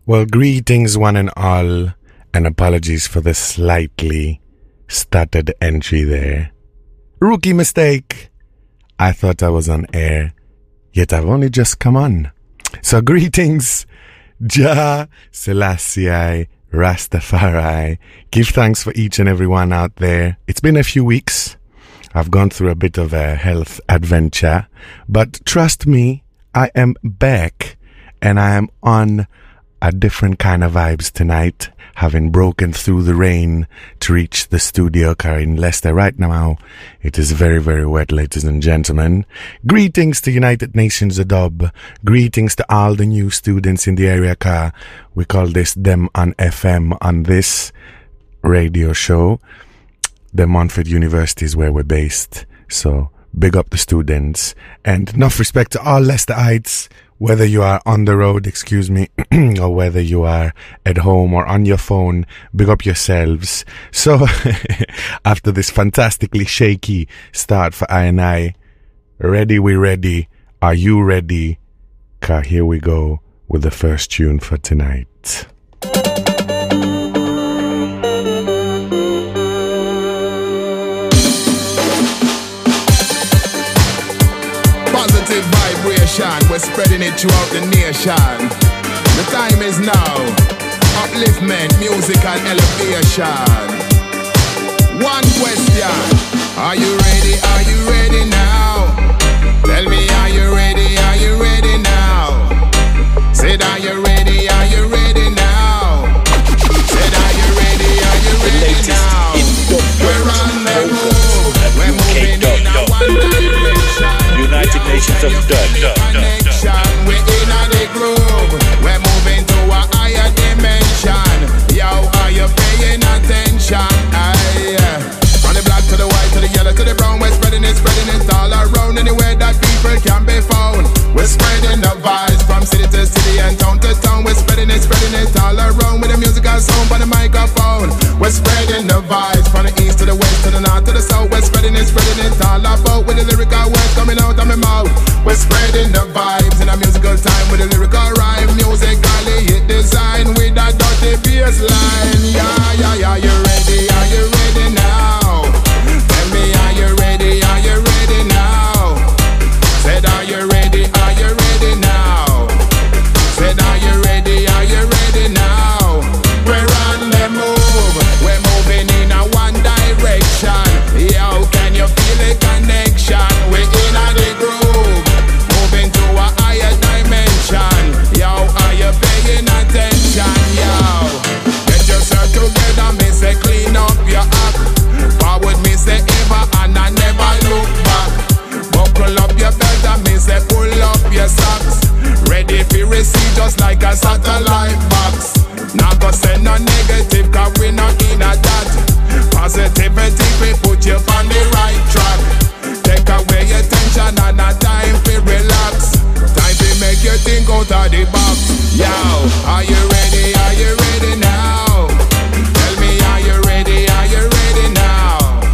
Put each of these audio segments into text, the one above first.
Well, greetings one and all, and apologies for the slightly stuttered entry there. Rookie mistake. I thought I was on air, yet I've only just come on. So greetings, Jah Selassie, Rastafari. Give thanks for each and every one out there. It's been a few weeks. I've gone through a bit of a health adventure, but trust me, I am back, and I am on a different kind of vibes tonight, having broken through the rain to reach the studio car in Leicester right now. It is very, very wet, ladies and gentlemen. Greetings to United Nations Adobe. Greetings to all the new students in the area car. We call this Them on FM on this radio show. The Montfort University is where we're based. So big up the students. And enough respect to all Leicesterites, whether you are on the road, or whether you are at home or on your phone, big up yourselves. So, after this fantastically shaky start for I&I, ready, we ready. Are you ready? 'Cause here we go with the first tune for tonight. Positive vibration, we're spreading it throughout the nation. The time is now. Upliftment, musical elevation. One question. Are you ready? Are you ready now? Tell me, are you ready? Are you ready now? Said, are you ready? Are you ready now? Said, are you ready? Are you ready now? We're on the move. We're moving in a one direction. United Nations of Dub. We're in the groove. We're moving to a higher dimension. Yo, are you paying attention? From the black to the white to the yellow to the brown, we're spreading it all around. Anywhere that people can be found, we're spreading the vibes from city to city and town to town. We're spreading it all around with the musical sound on the microphone. We're spreading the vibes from the east to the west to the north to the south. We're spreading it all about with the lyrical words coming out of my mouth. We're spreading the vibes in a musical time with the lyrical rhyme, musically hit design with a dirty bass line. Yeah, you ready? Are you ready now? Tell me, are you ready? Are you ready now? Said, are you ready? Are you ready now? Said, are you ready? Are you ready now? We're on the move. We're moving in a one direction. Yo, can you feel the connection? We're in the groove, moving to a higher dimension. Yo, are you paying attention? Yo, get yourself together, me say clean up your act. Forward, me say ever, and I never look back. Buckle up your belt and me say pull up your socks. Ready for receive just like a satellite box. Now go send no negative, 'cause we not in a that. Positivity, we put you on the right track. Take away your tension and a time to relax. Time to make you think out of the box. Yo, are you ready? Are you ready now? Tell me, are you ready? Are you ready now?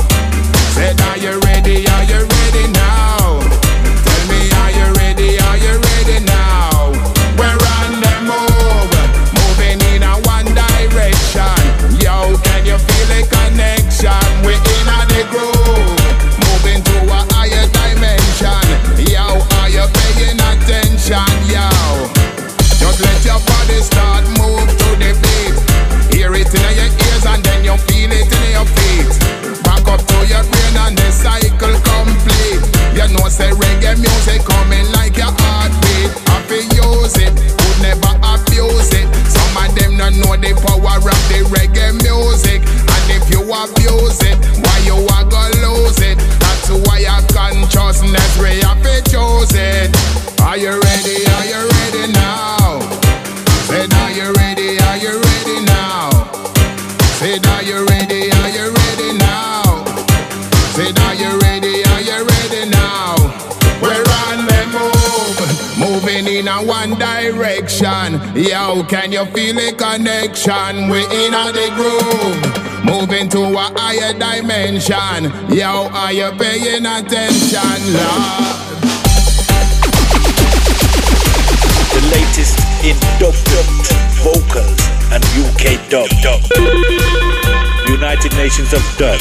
Said, are you ready? Are you ready now? Tell me, are you ready? Are you ready now? We're on the move, moving in a one direction. Yo, can you feel the connection? We're in the groove, moving to a higher dimension. Yo, are you paying attention? Yo, just let your body start move to the beat. Hear it in your ears and then you feel it in your feet. Back up to your brain and the cycle complete. You know say reggae music coming like your heartbeat. Have to use it, would never abuse it. Some of them don't know the power of the reggae music. And if you abuse it, why you are gonna lose it? That's why your consciousness we have to choose it. Are you ready? Are you ready now? Said, are you ready? Are you ready now? Said, are you ready? Are you ready now? Said, are you ready? Are you ready now? We're on the move, moving in a one direction. Yo, can you feel the connection? We're in the groove, moving to a higher dimension. Yo, are you paying attention, Lord? The latest in dub vocal United Nations of Dub.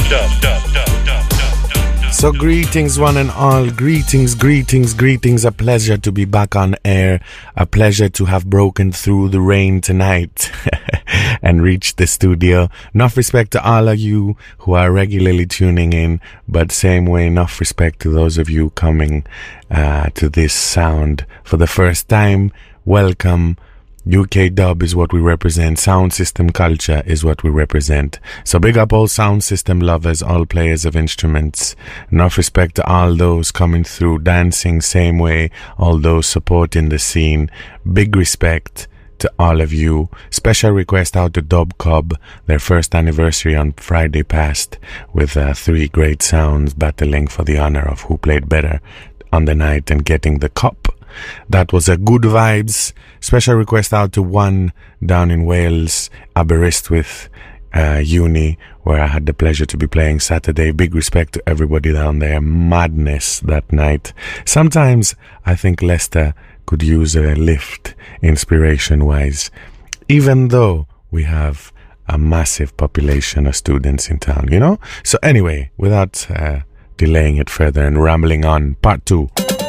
So greetings one and all, greetings. A pleasure to be back on air, a pleasure to have broken through the rain tonight and reached the studio. Enough respect to all of you who are regularly tuning in, but same way enough respect to those of you coming to this sound for the first time. Welcome. UK dub is what we represent. Sound system culture is what we represent. So big up all sound system lovers, all players of instruments. Enough respect to all those coming through dancing same way, all those supporting the scene. Big respect to all of you. Special request out to Dub Cub, their first anniversary on Friday past, with 3 great sounds battling for the honor of who played better on the night and getting the cup. That was a good vibes. Special request out to One down in Wales, Aberystwyth Uni, where I had the pleasure to be playing Saturday. Big respect to everybody down there. Madness that night. Sometimes I think Leicester could use a lift inspiration wise, even though we have a massive population of students in town, you know? So anyway, without delaying it further and rambling on, part 2.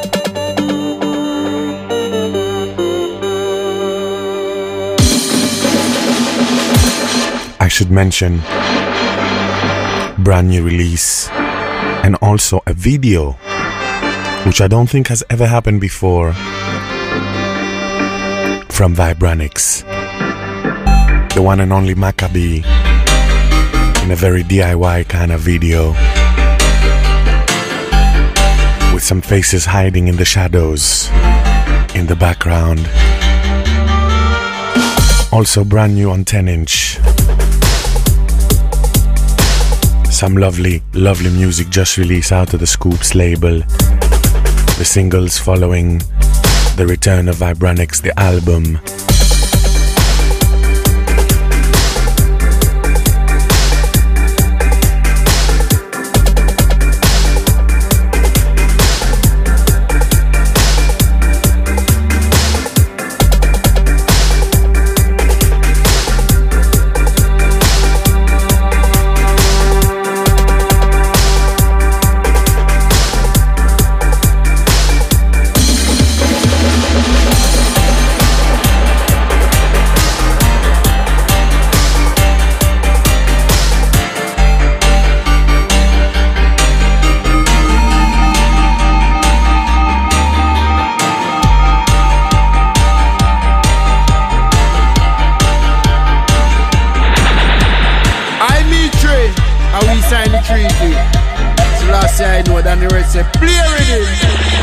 I should mention brand new release and also a video which I don't think has ever happened before from Vibranix, the one and only Maccabee, in a very DIY kind of video with some faces hiding in the shadows in the background. Also brand new on 10-inch. Some lovely music just released out of the Scoops label. The singles following the return of Vibranix, the album. I know that the rest say play with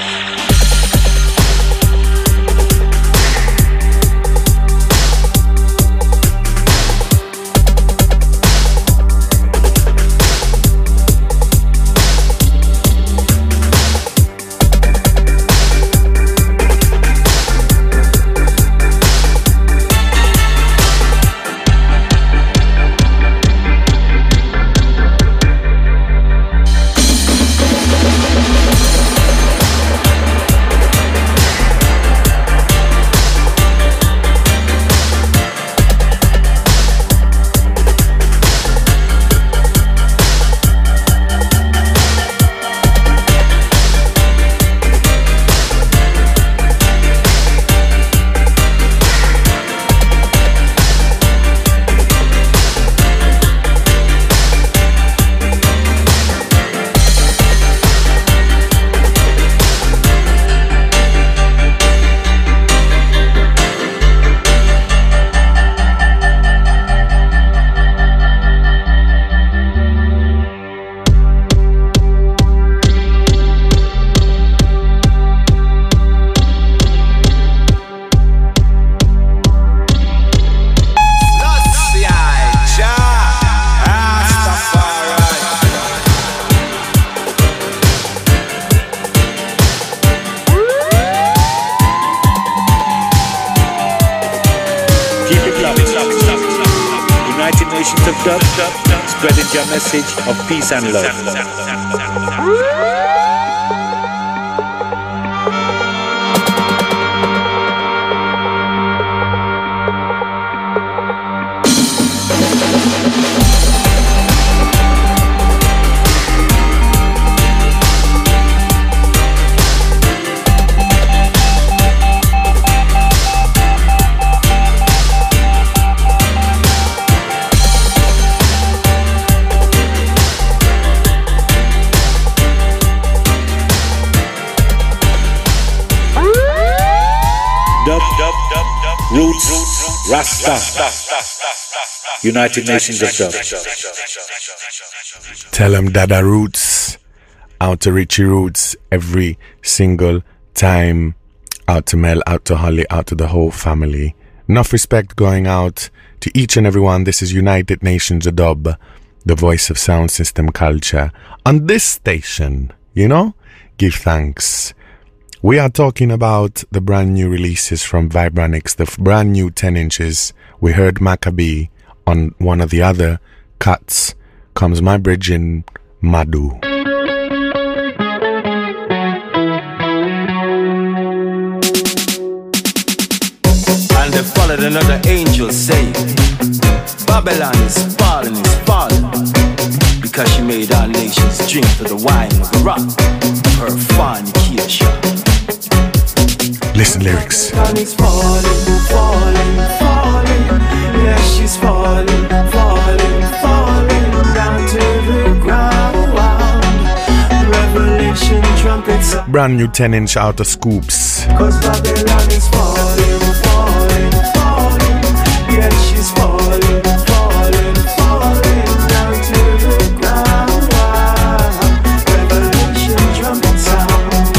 Nations of Dub, spreading your message of peace and love. Dub, Roots, Rasta, United Nations of Dub. Tell them Dada Roots, out to Richie Roots every single time. Out to Mel, out to Holly, out to the whole family. Enough respect going out to each and every one. This is United Nations of Dub, the voice of sound system culture. On this station, you know, give thanks. We are talking about the brand new releases from Vibranix, the brand new 10 inches. We heard Maccabee. On one of the other cuts comes my bridging Madu. And they followed another angel saying, Babylon is falling, because she made our nations drink to the wine of the rock of her fornication. Listen lyrics. Babylon is falling, yeah, she's falling down to the ground. Revelation trumpets. Brand new 10 inch out of Scoops. Cause Babylon is falling, yeah, she's falling down to the ground. Revelation trumpet sound.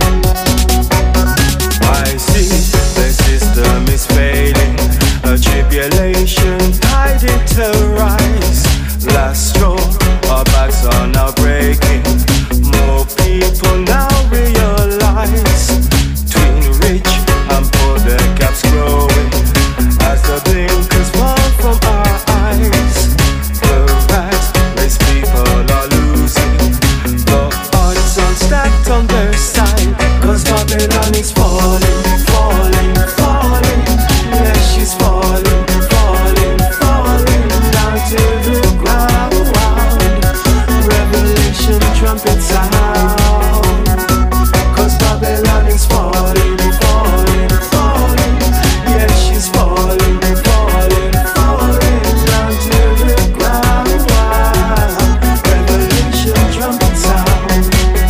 I see the system is failing, a tribulation tide it to rise. Last straw, our backs are now breaking. More people now realize, between rich and poor the gaps growing, as the blinkers fall from our eyes. The rat race people are losing, the odds are stacked on their side. Cause Babylon is falling, yeah, she's falling down to the ground. Revelation trumpet sound. Cause Babylon is falling, yeah, she's falling down to the ground. Revelation trumpet sound.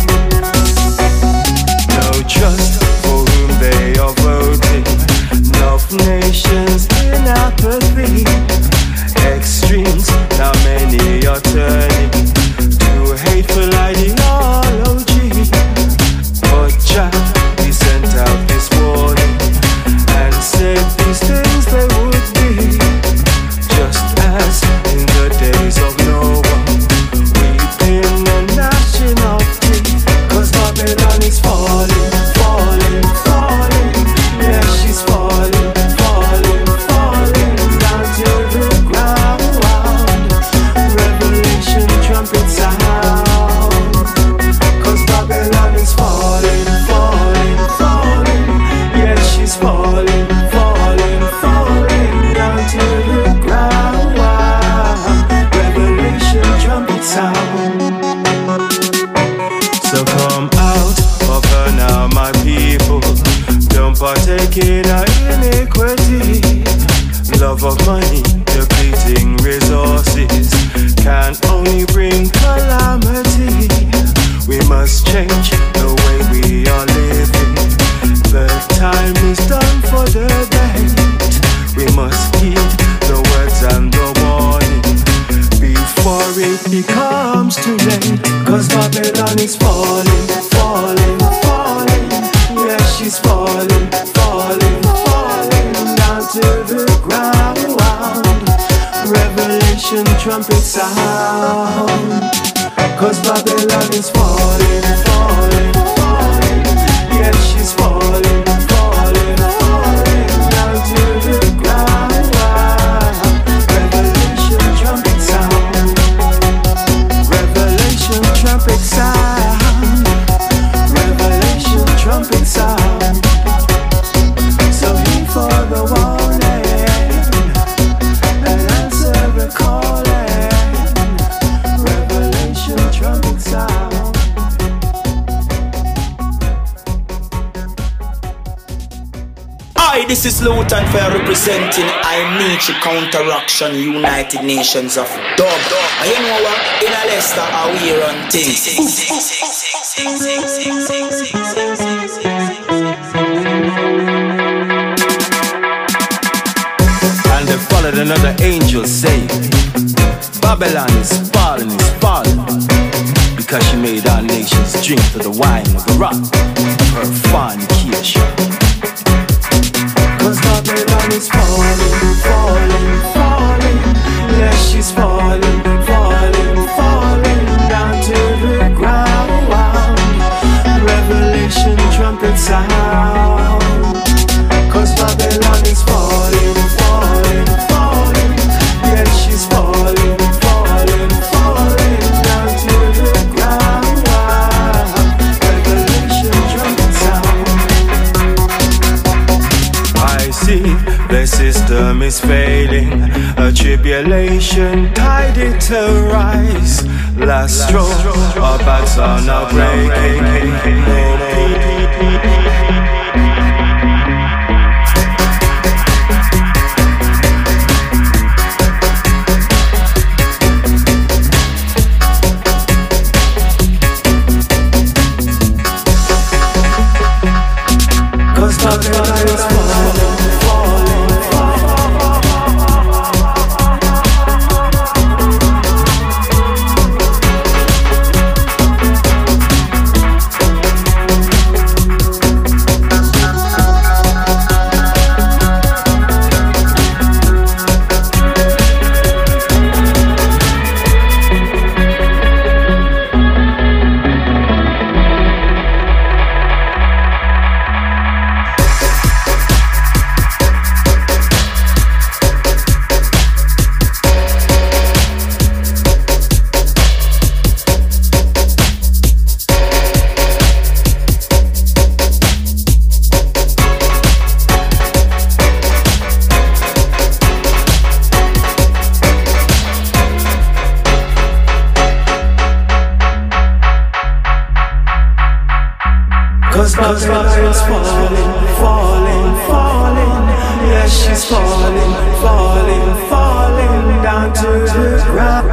No trust for whom they are voting. Enough nations in apathy. Extremes, now many are turning to hateful ideology. But Jah, he sent out this warning and said these things they would be, just as in the days of Noah, weeping and gnashing of teeth. Cause Babylon is falling, yeah, she's falling down to the ground. Revelation trumpet sound. Cause Babylon is falling, yeah, she's falling down to the ground. Revelation trumpet sound. So come out of her now, my people. Don't partake in our iniquity. Love of money, depleting resources, can only bring calamity. We must change the way we are living. The time is done for debate. We must heed the words and the warning before it becomes too late. Cause Babylon is falling, yeah, she's falling down to the ground. Revelation trumpet sound. Cause Babylon is falling, yeah, she's falling down to the ground. Revelation trumpet sound. Revelation trumpet sound. Revelation trumpet sound. So heed for the warning and answer the calling. Revelation trumpet sound. Hi, this is Luton Fair representing I Nietzsche Counteraction United Nations of Dub. And you know what? In a Leicester, how we run things. Heard another angel say, Babylon is falling, because she made our nations drink to the wine of the wrath of her fornication. Cause Babylon is falling, falling, falling. Yes, she's falling, falling, falling down to the ground. Revelation trumpet sound. Cause Babylon is falling, falling, falling. Yes, she's falling, falling, falling down to the ground. Revelation trumpet sound. I see the system is failing. A tribulation tide it to rise. Last straw, our backs are now breaking. No cause Babylon is falling, falling, cause Babylon is falling, falling, falling. Yes, she's falling, falling, falling down to the ground.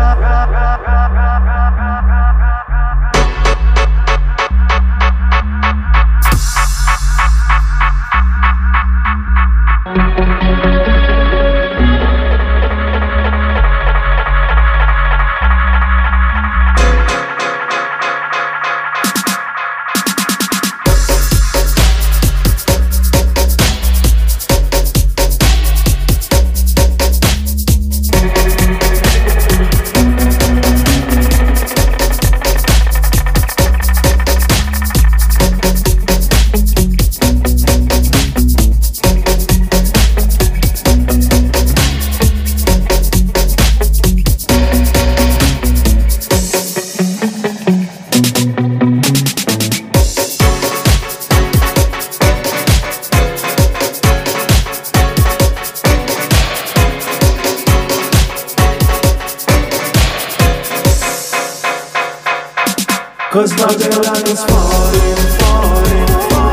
Cause Babylon is falling, falling,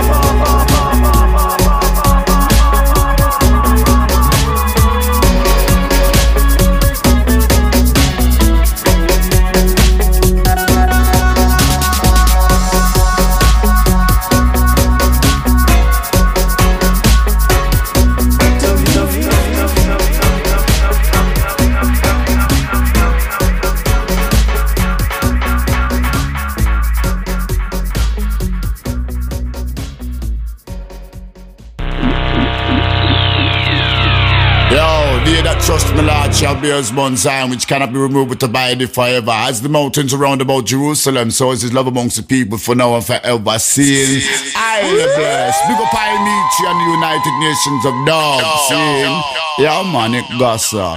Trust me, Lord, shall be as one sign which cannot be removed to abide forever. As the mountains around about Jerusalem, so is his love amongst the people for now and forever. Seeing I bless. Big up Nietzsche and the United Nations of Dogs. Seeing, yeah, man, it gossa.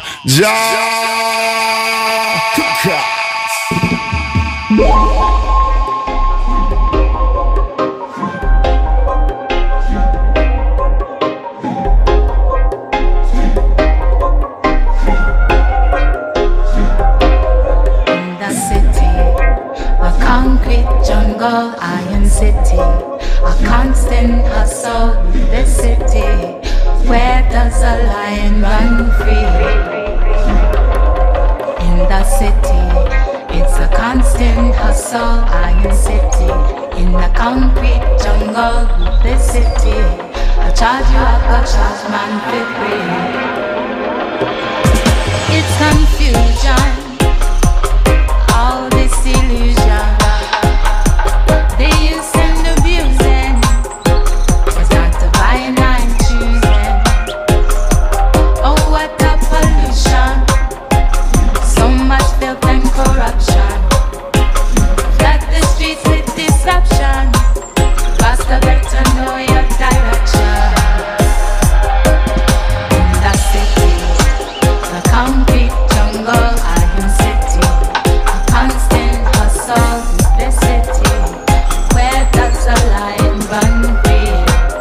Iron City, a constant hustle in the city. Where does a lion run free? In the city, it's a constant hustle. Iron City, in the concrete jungle of the city. I charge you up, I charge man for free. It's confusion, all this illusion. They use and abusing. It's not to buying and choosing. Oh, what a pollution. So much filth and corruption. Flood the streets with deception. Faster better know your direction. In the city, the concrete jungle, Iron City. A constant hustle, the city. Where does the lion run free?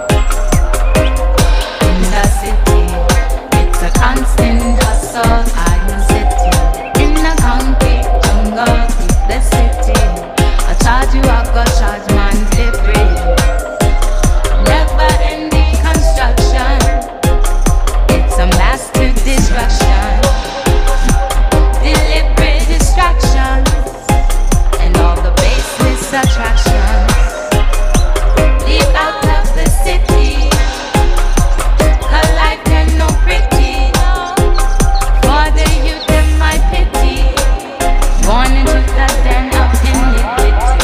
In the city, it's a constant hustle, Iron City. In the concrete jungle, the city. I charge you, I go charge man, they free. Never ending construction. It's a master distraction. Deliberate distractions. And all the baseless attractions. Leave out of the city. Cause life ain't no pretty. For the youth in my pity. Born into the den of iniquity.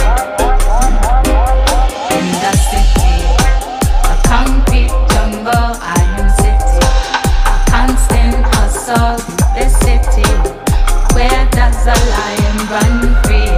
In the city, a concrete jungle, Iron City. A constant hustle, the city. Where does a lion run free?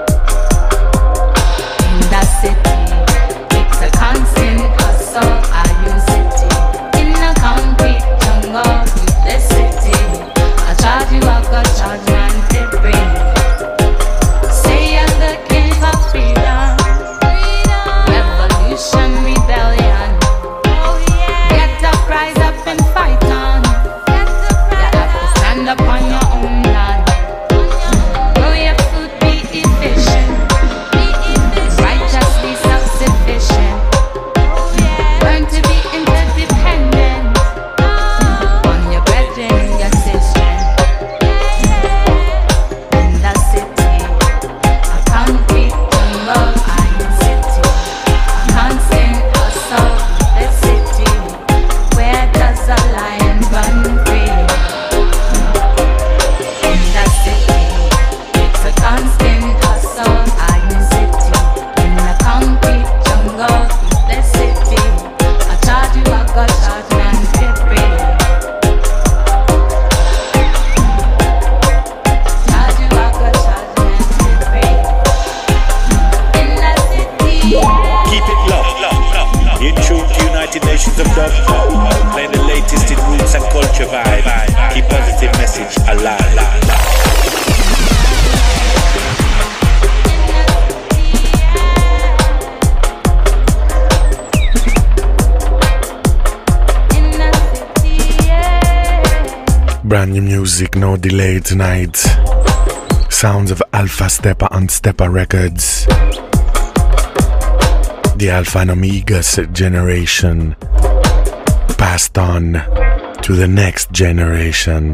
In the city, it's a constant hustle, Iron City. In a concrete jungle, the city. I charge you, I go charge man to bring. Say you're looking for freedom. Revolution, rebellion. Get up, rise up and fight on. You have to stand up on your own land. Grow your food, be efficient. Righteously self-sufficient. Learn to be interdependent on your brethren, your sister. In the city, a concrete jungle, Iron City. A constant hustle, the city. Where does a lion run free? In the city, it's a constant hustle, Iron City. In the concrete jungle, the city. I charge you, I got charge man to free. Charge you, I got charge man to free. In the city, Keep it locked. In tune to United Nations of Dub. Playing the latest in roots and culture vibe. Keep positive message alive. in the city, yeah. Brand new music, no delay tonight. Sounds of Alpha Stepper on Stepper Records. The Alpha and Omega generation passed on to the next generation.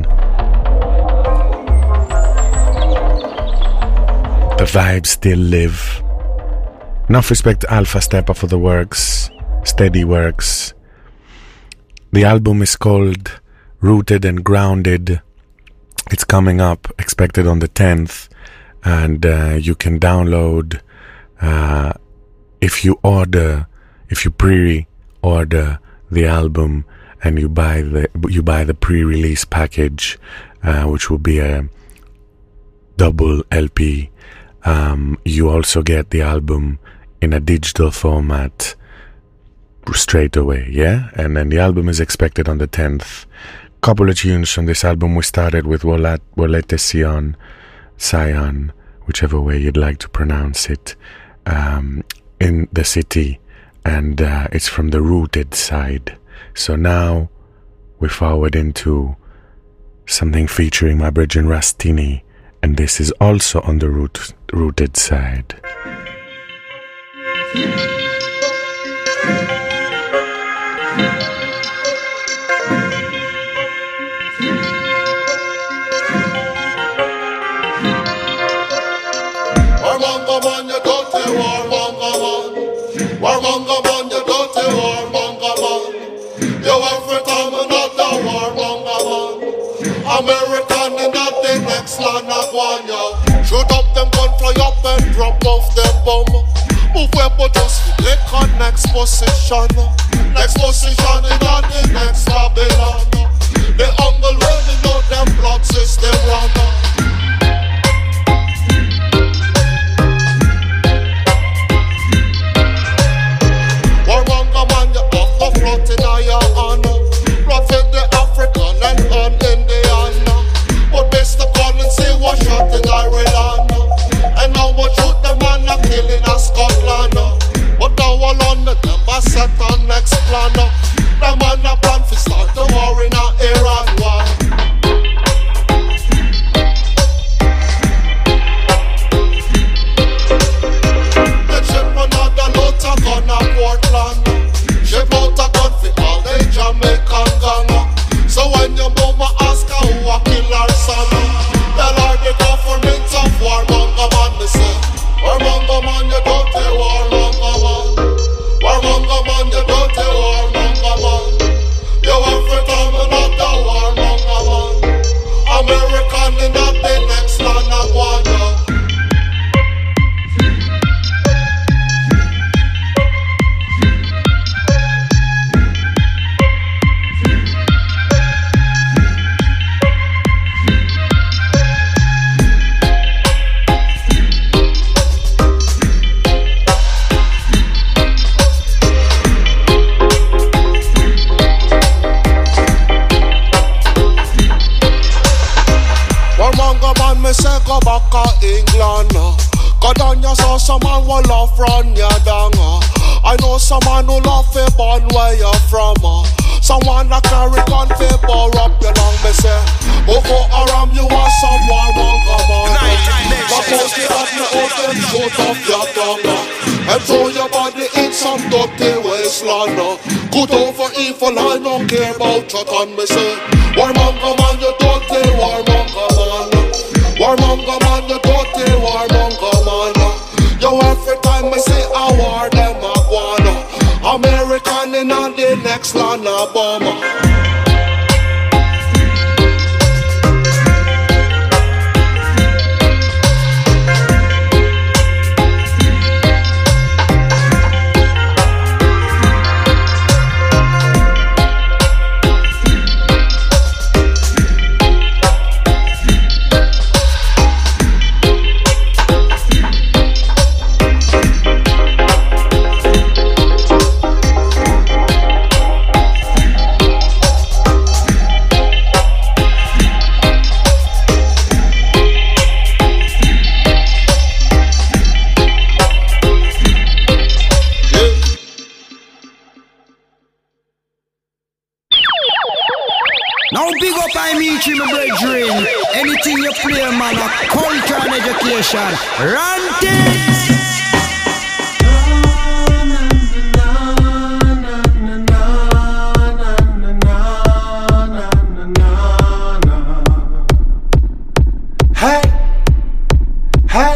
The vibes still live. Enough respect to Alpha Stepper for the works, steady works. The album is called Rooted and Grounded. It's coming up, expected on the 10th, and you can download if you pre-order the album and you buy the pre-release package, which will be a double LP. You also get the album in a digital format straight away, yeah? And then the album is expected on the 10th. Couple of tunes from this album. We started with Wolete Sion, whichever way you'd like to pronounce it, in the city, and it's from the Rooted side. So now we forward into something featuring my brethren Rastini, and this is also on the Rooted side. Warmongamon, you dirty warmongamon. Warmongamon, you dirty warmongamon. You African, not the warmongamon. American in the next land of one, yo. Shoot up them gun, fly up and drop off them bomb. Move where but just take on next position. Next position in the next Babylon. The angle where they know them blood system run. Warmonger man, you have the front in your honor. Blood fed the African and un-Indian. But best to call and see what shot in Ireland. And now what shoot the man a killing a Scotland. But now alone the them a set on next plan. The man a plan to start the war in a Iran war. The ship another load a gun a Portland. Ship out a gun for all the Jamaican gang. So when your mama ask her who a kill her son, tell her the government of warmonger man, me say. Warmonger man, you don't tell warmonger man. Warmonger man, you don't tell warmonger man. You have to tell me not the warmonger man. American in the next land of one. Say go back to England. Go down you saw some man will love run you down. I know some man who love fi born where you from. Someone that carry gun fi bore up your lung. Me say Boko Haram you want someone wrong come on. But post it up your open shoot off your tongue. And throw your body in some dirty wasteland. Good over evil I don't care about your gun. Me say warmonger man you don't tell warmonger man. Warmonger man, you don't tell warmonger man. Yo, every time I say a war, them a gone. American in the next land of bomb. My brethren, anything you play, man, a culture and education. Run things! Hey, hey.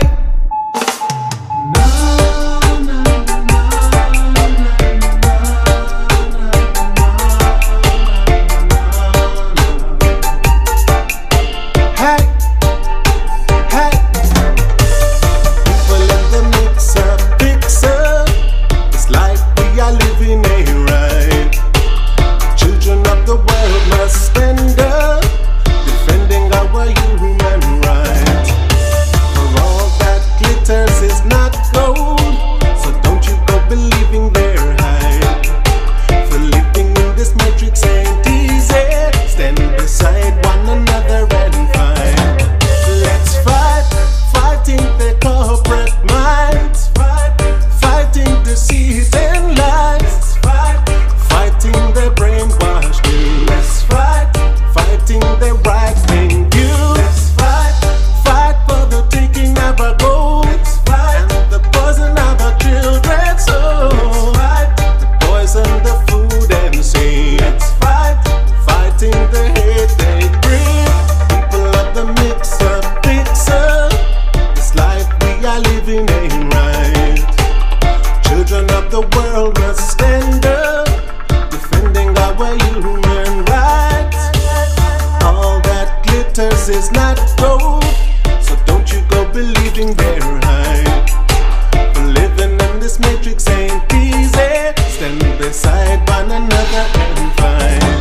glitters is not gold, so don't you go believing their hype. For living in this matrix ain't easy. Stand beside one another and find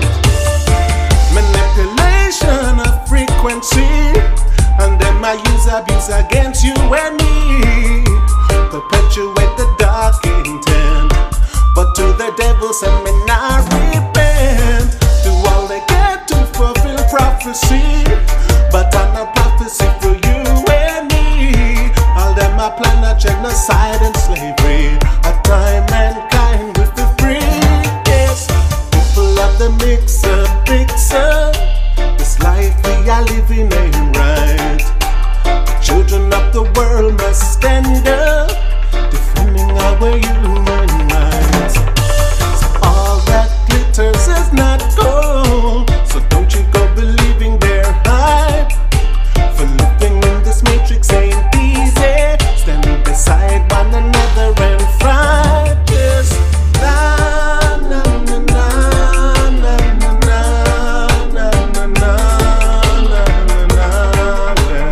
manipulation of frequency, and then I use abuse against you and me. Perpetuate the dark intent, but to the devil send me not repent. Do all they get to fulfill prophecy, but I'm a prophecy for you and me. All them a plan a genocide and slavery. A time mankind with the free. Yes, people of the mixer. This life we are living ain't right. The children of the world must stand up, defending our human rights. So all that glitters is not gold, so don't you go believing their hype. For living in this matrix ain't easy. Stand beside one another and fight. Yes, na na na na na na na na na na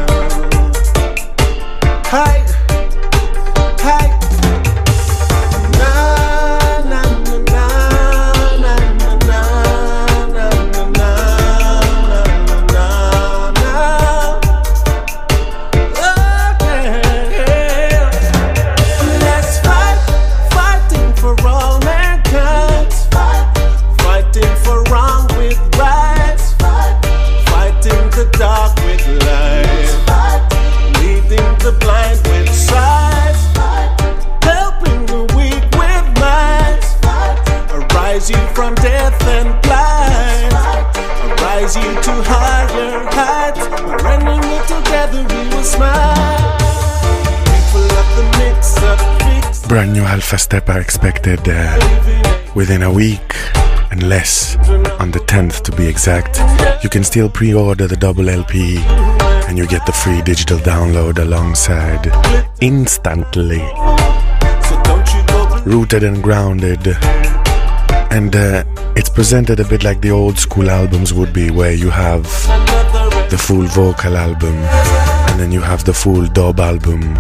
na. Hi. Brand new Alpha Step are expected within a week and less, on the 10th to be exact. You can still pre-order the double LP and you get the free digital download alongside instantly. Rooted and grounded, and it's presented a bit like the old school albums would be, where you have the full vocal album and then you have the full dub album.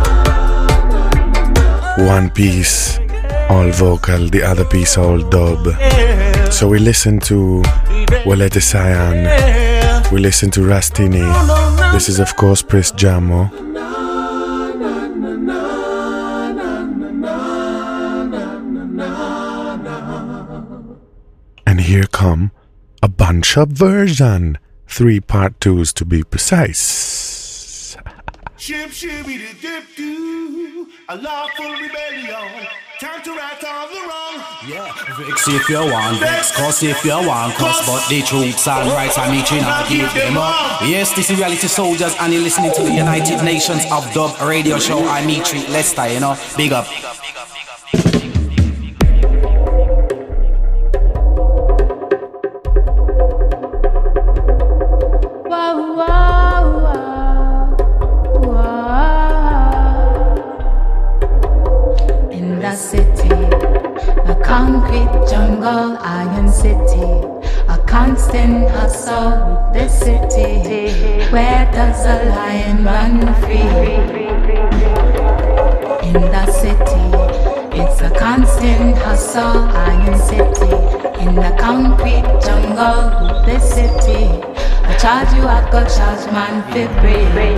One piece all vocal, the other piece all dub. So we listen to Walete Cyan, we listen to Rastini. This is of course Pris Jamo. And here come a bunch of version, 3 part 2s to be precise. Ship shibby dip do, a lawful rebellion. Time to right all the wrong. Yeah, vex if you want, vex cuss if you want, cuss. But the truths and rights I'm eaching and give them up. Yes, this is Reality Soldiers, and you're listening to the United Nations of Dub radio show. I'm Mitri Lester, you know, big up. Concrete jungle, iron city, a constant hustle with the city. Where does a lion run free? In the city, it's a constant hustle, iron city. In the concrete jungle with the city, I charge you, I go charge man for free.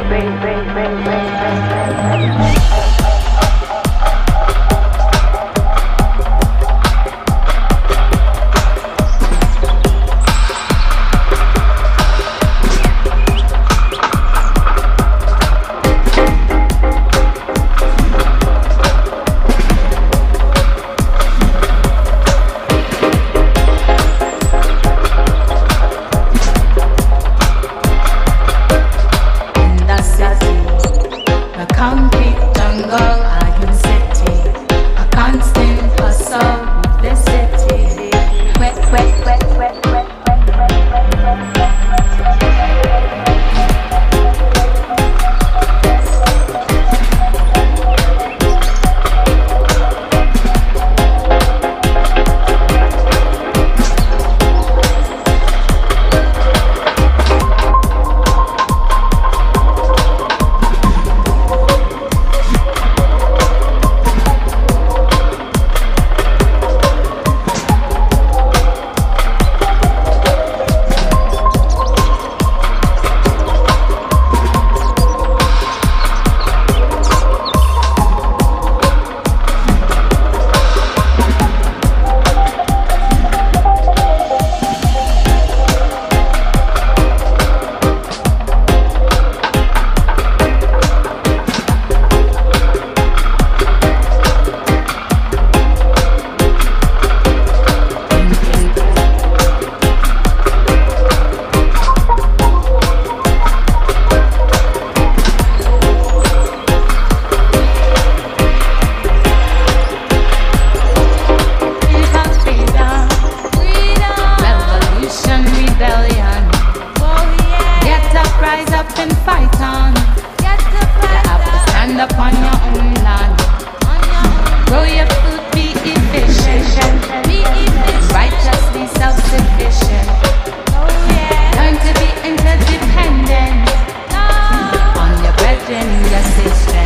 Concrete jungle. and fight on. You have to stand up on your own land. Grow your food, be efficient. Righteously self-sufficient. Learn to be interdependent on your brethren, your sister.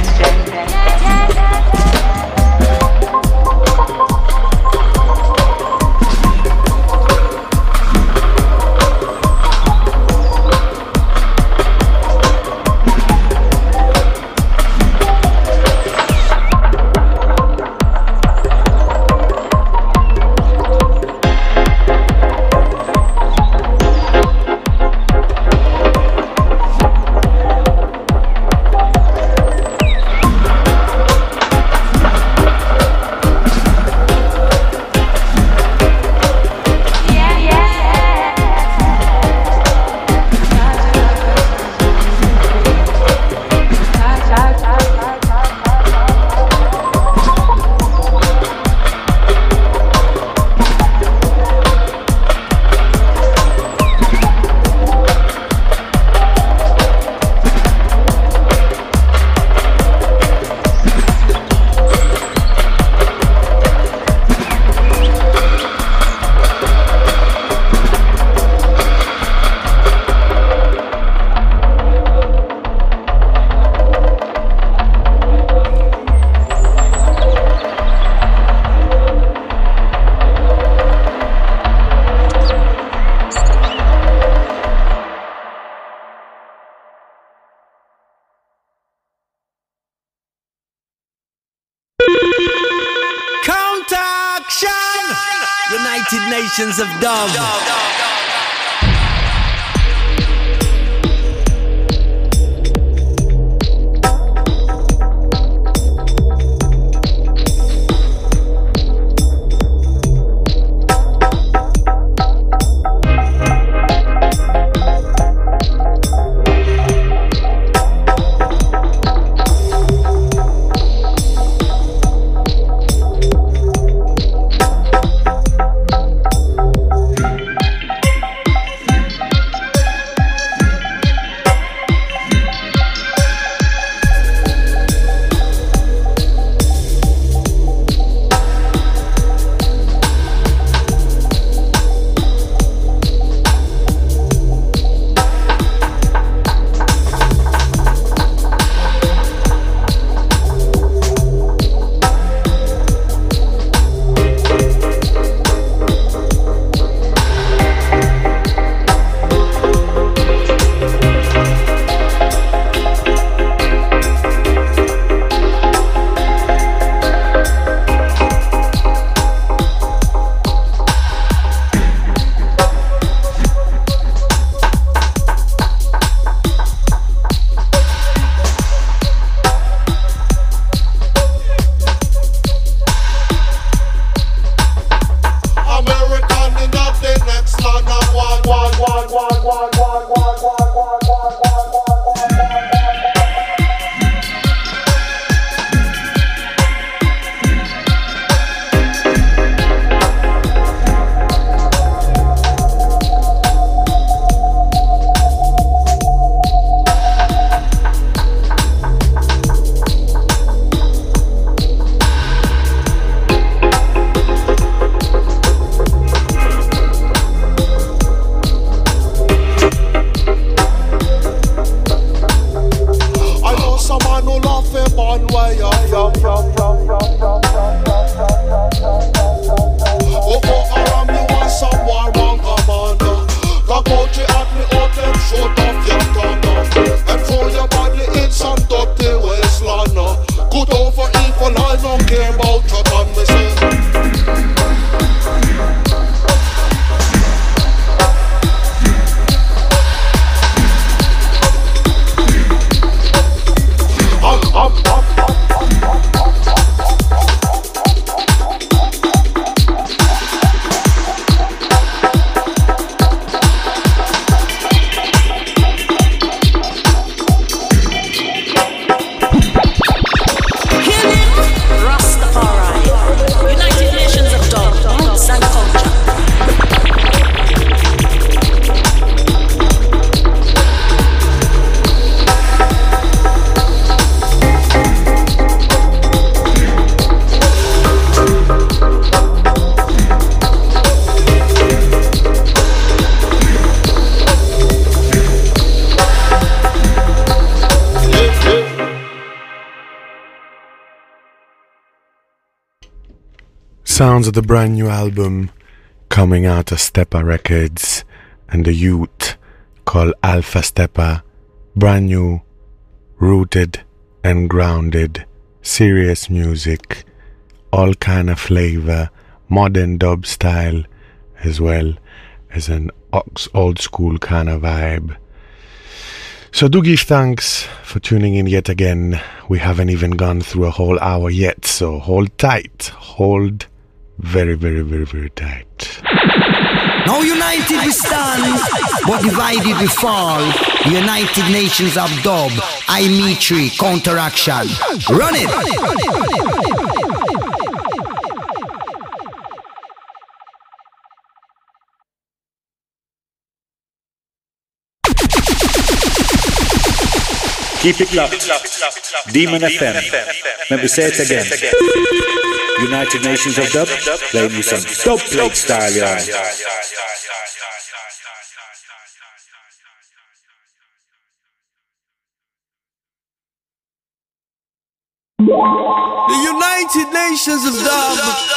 United Nations of Dub. Sounds of the brand new album coming out of Steppa Records and the youth called Alpha Steppa. Brand new, rooted and grounded, serious music, all kind of flavor, modern dub style as well as an old school kind of vibe. So do give thanks for tuning in yet again. We haven't even gone through a whole hour yet, so hold tight. Hold very, very, very, very tight. Now united we stand, but divided we fall. The United Nations of Dub, I-Mitri, Counteraction. Run it! Keep it locked. Demon FM. Let me say it again. United Nations of Dub. Play me some dub plate style, y'all. The United Nations of Dub.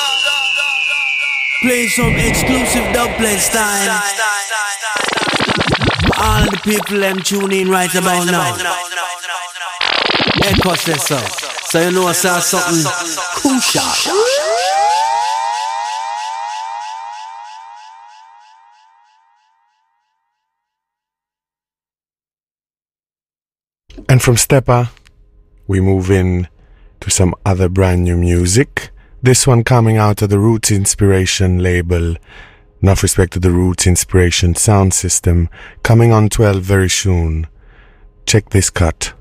Play some exclusive dub plate style. All the people them tune in right about now. Echo says so. So you know I saw something crucial. And from Steppa, we move in to some other brand new music. This one coming out of the Roots Inspiration label. Enough respect to the Roots Inspiration sound system. Coming on 12 very soon. Check this cut.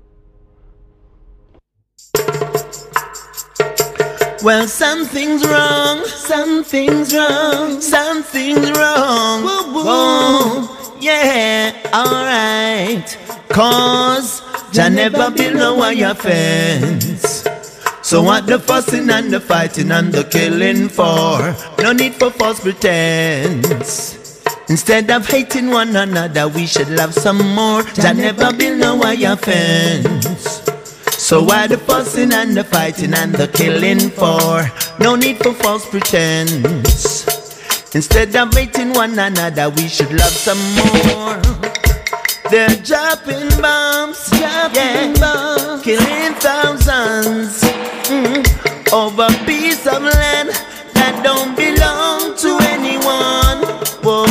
Well, something's wrong, something's wrong, something's wrong. Whoa, whoa. Yeah, alright. Cause Jah never build no wire fence. So what the fussing and the fighting and the killing for? No need for false pretense. Instead of hating one another, we should love some more. Jah never build no wire fence. So why the fussing and the fighting and the killing for? No need for false pretense. Instead of hating one another, we should love some more. They're dropping bombs, bombs, killing thousands over a piece of land that don't belong to anyone. Whoa.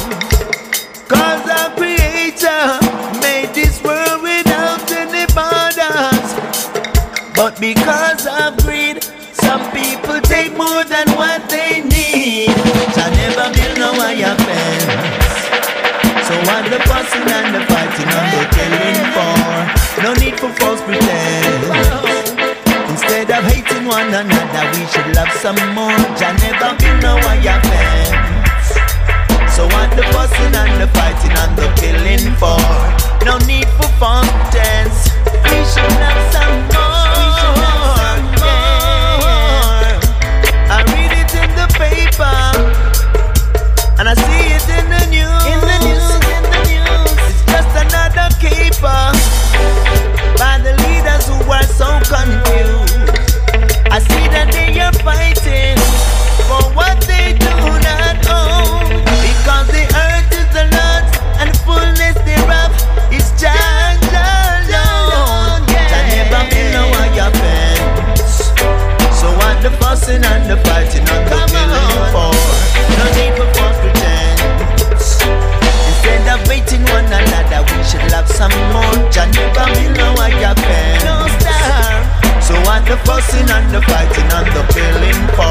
Cause our Creator made this world without any borders. But because of greed, some people take more than what they need. Shall never build no wire fence. So what the fussing and the fighting and the killing for? No need for false pretense. Instead of hating one another, we should love some more. Jah never build no wire fence. So what the fussing and the fighting and the killing for? No need for false pretense. We should love some more. We should love some more. I read it in the paper, and I see it in the news. In the news, in the news. It's just another caper by the leaders who are so confused. I see that they are fighting for what they do not own. Because the earth is the Lord's and the fullness thereof is Jah alone. Jah never build no wire fence. So what the fussing and the fighting and the killing for? No need for false pretense. Instead of hating one another, we should love some more. Jah never build no wire fence. No star. So what the fussing and the fighting and the killing for?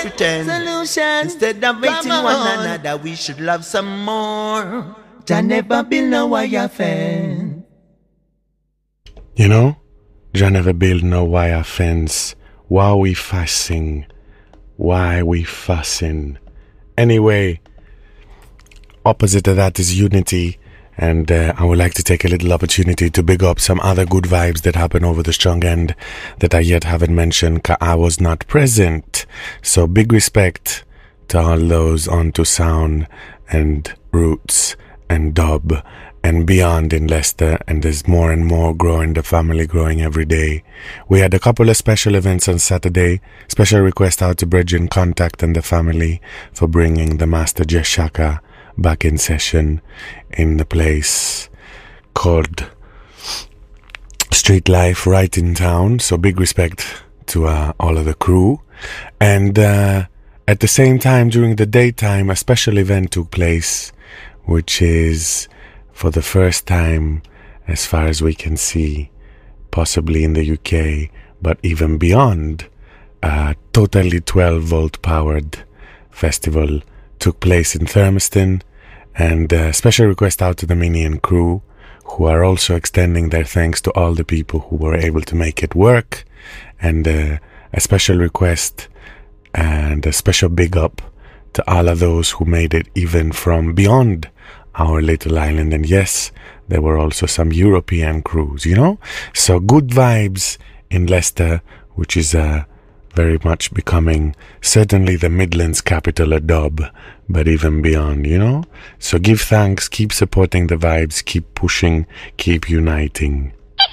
pretend. Solution. Instead of hating one another, we should love some more. Jah never build no wire fence. You know, Jah never build no wire fence. Why we fussing? Why we fussing? Anyway, opposite of that is unity. And I would like to take a little opportunity to big up some other good vibes that happen over the strong end that I yet haven't mentioned because I was not present. So big respect to all those onto sound and roots and dub and beyond in Leicester, and there's more and more growing, the family growing every day. We had a couple of special events on Saturday. Special request out to Bridging Contact and the family for bringing the Master Jeshaka back in session in the place called Street Life right in town. So big respect to all of the crew. And at the same time, during the daytime, a special event took place, which is for the first time, as far as we can see, possibly in the UK, but even beyond, a totally 12-volt powered festival took place in Thurmaston, and special request out to the Minion crew, who are also extending their thanks to all the people who were able to make it work, and a special request and a special big up to all of those who made it even from beyond our little island. And yes, there were also some European crews, you know? So good vibes in Leicester, which is very much becoming certainly the Midlands capital of dub, but even beyond, you know? So give thanks, keep supporting the vibes, keep pushing, keep uniting.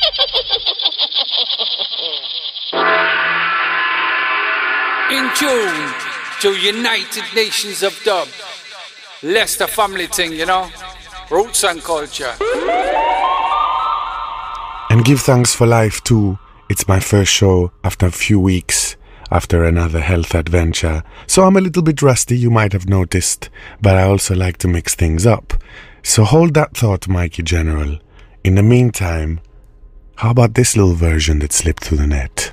In tune to United Nations of Dub, Leicester family thing, you know? Roots and culture. And give thanks for life too. It's my first show after a few weeks, after another health adventure. So I'm a little bit rusty, you might have noticed, but I also like to mix things up. So hold that thought, Mikey General. In the meantime, how about this little version that slipped through the net?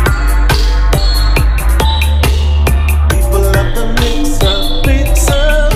People of the mix-up,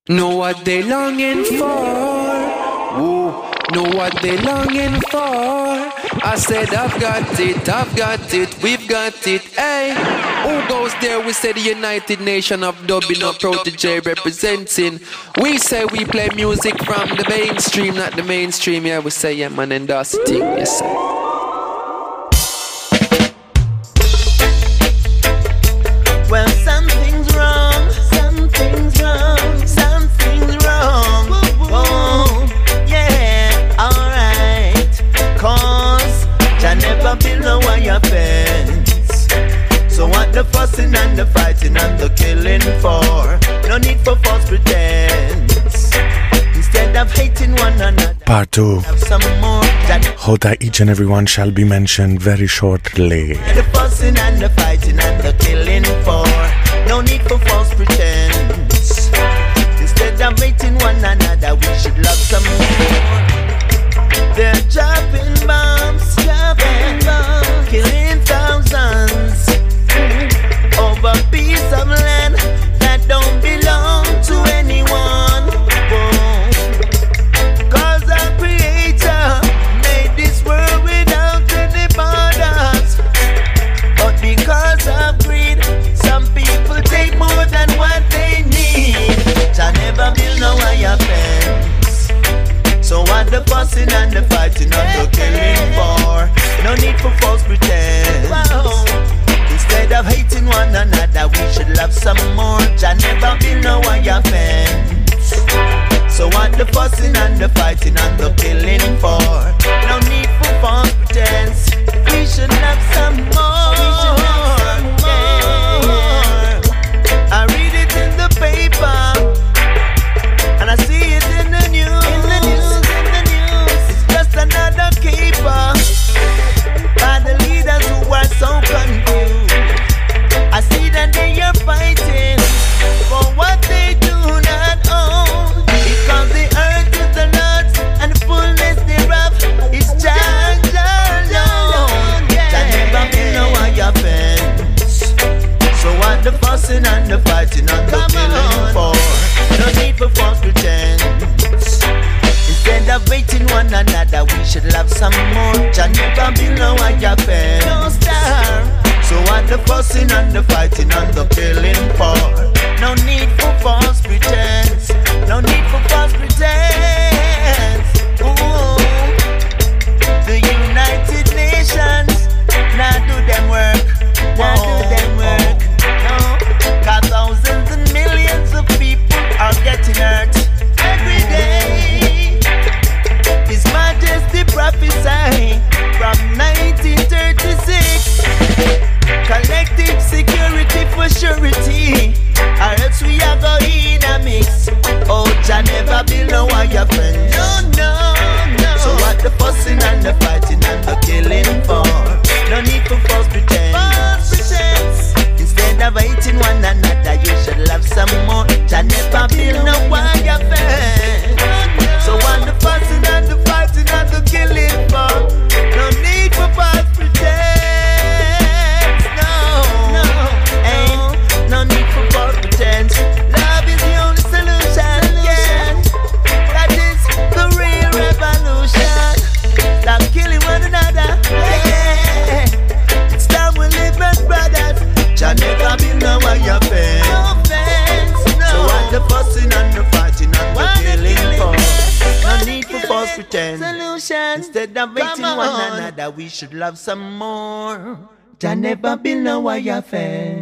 Know what they longing for. Ooh, know what they longing for. I said I've got it, we've got it, hey. Who goes there? We say the United Nation of Dubbing or Protege representing. We say we play music from the mainstream, not the mainstream. Yeah, we say yeah man, endorse the thing, yes sir. Well, something's wrong, something's wrong, something's wrong. Oh, yeah, alright. Cause I never build no wire fence. So what the fussing and the fighting and the killing for? No need for false pretense. Instead of hating one another, Part 2. have some more. How that each and every one shall be mentioned very shortly. The fussing and the fighting and the killing for. No need for false pretense. Instead of hating one another, we should love some more. They're dropping bombs, killing thousands over a piece of land that don't belong to anyone. Cause our Creator made this world without any borders. But because of greed, some people take more than what they need. I never build no wire fence. So what the fussing and the fighting and the killing for? No need for false pretense. Instead of hating one another, we should love some more. I never build no wire fence. So what the fussing and the fighting and the killing for? No need for false pretense. We should love some more. Yeah. I read it in the paper, and I see it in the news. It's just another caper by the leaders who are so confused. I see that they are fighting for what they do not own. Because the earth is the Lord's and the fullness thereof is just alone. I never been no wire fence. So what the fussing and the fighting and the killing for? No need for false pretense. Instead of hating one another, we should love some more. I never been no wire fence. No star. So what the fussing and the fighting and the killing for? No need for false pretense. No need for false pretense. Ooh. The United Nations now do them work. Now do them work. No, 'cause thousands and millions of people are getting hurt every day. His Majesty prophesied from 1936. Collective security for surety, or else we are going a mix. Oh, Jah never build no wire fence. No. So what the fussing and the fighting and the killing for? No need for false pretense. Instead of hating one another, you should love some more. Jah never build no wire fence. So what the fussing and the fighting and the killing for? No need for false pretense. No need for false pretense. Love is the only solution, yeah. That is the real revolution. Stop killing one another, yeah. It's time we live as brothers. Jah never been no wire fence. No fence, no. So what the fussing and the fighting and the killing for? No need for false pretense. Solution. Instead of hating one another, we should love some more. Jah never been no wire fence.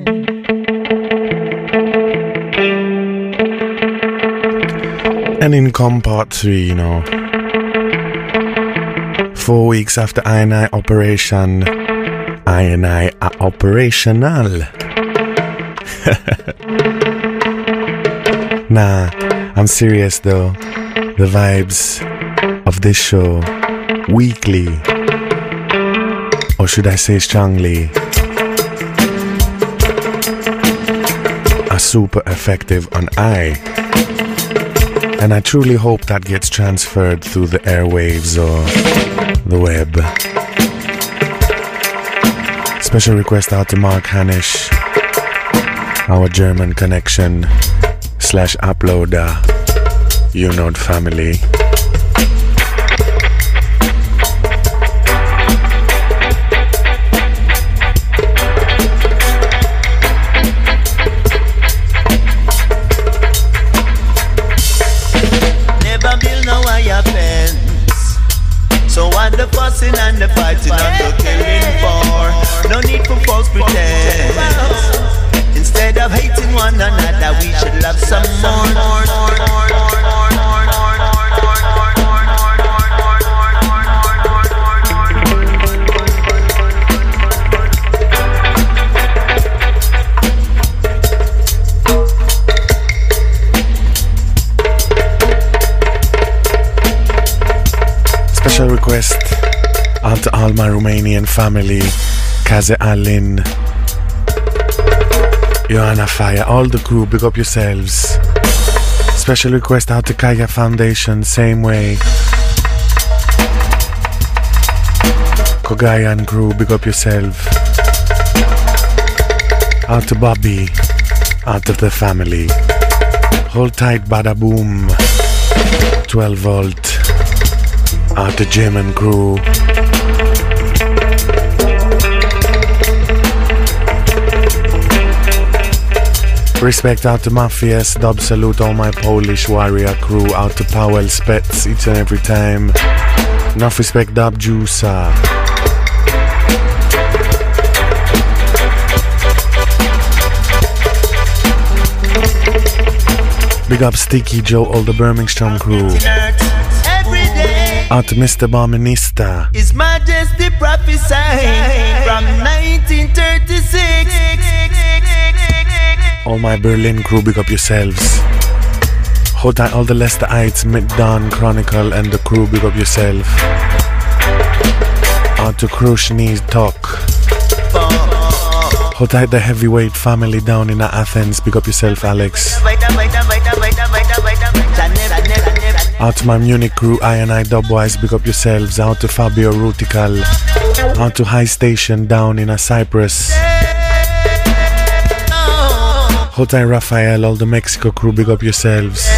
And in come part 3, 4 weeks after I&I operation, I&I are operational. Nah, I'm serious though. The vibes of this show, weekly, or should I say strongly, are super effective on and I truly hope that gets transferred through the airwaves or the web. Special request out to Mark Hanisch, our German connection, youtube.com/uploader Unode family. Never build no wire fence. So what the fussing and the fighting and the killing for? No need for false pretense. Instead of hating one another, we should love some more. Special request out to all my Romanian family, Kaze Alin, Ioana Fire, all the crew, big up yourselves. Special request out to Kaya Foundation, same way. Kogayan crew, big up yourself. Out to Bobby, out of the family. Hold tight, bada boom. 12 volt. Out to Jim and crew. Respect out to Mafias, dub salute all my Polish warrior crew. Out to Powell Spets each and every time. Enough respect dub Juicer. Big up Sticky Joe, all the Birmingham crew. Out to Mr. Barminista. His Majesty prophesied from 1936. All my Berlin crew, big up yourselves. Hold tight all the Leicesterites, Mid-Dawn Chronicle and the crew, big up yourself. Out to Krushni's Talk. Hold tight the heavyweight family down in Athens, big up yourself, Alex. Out to my Munich crew, I&I Dubwise, big up yourselves. Out to Fabio Rutical. Out to High Station down in Cyprus. Hold tight Raphael, all the Mexico crew, big up yourselves.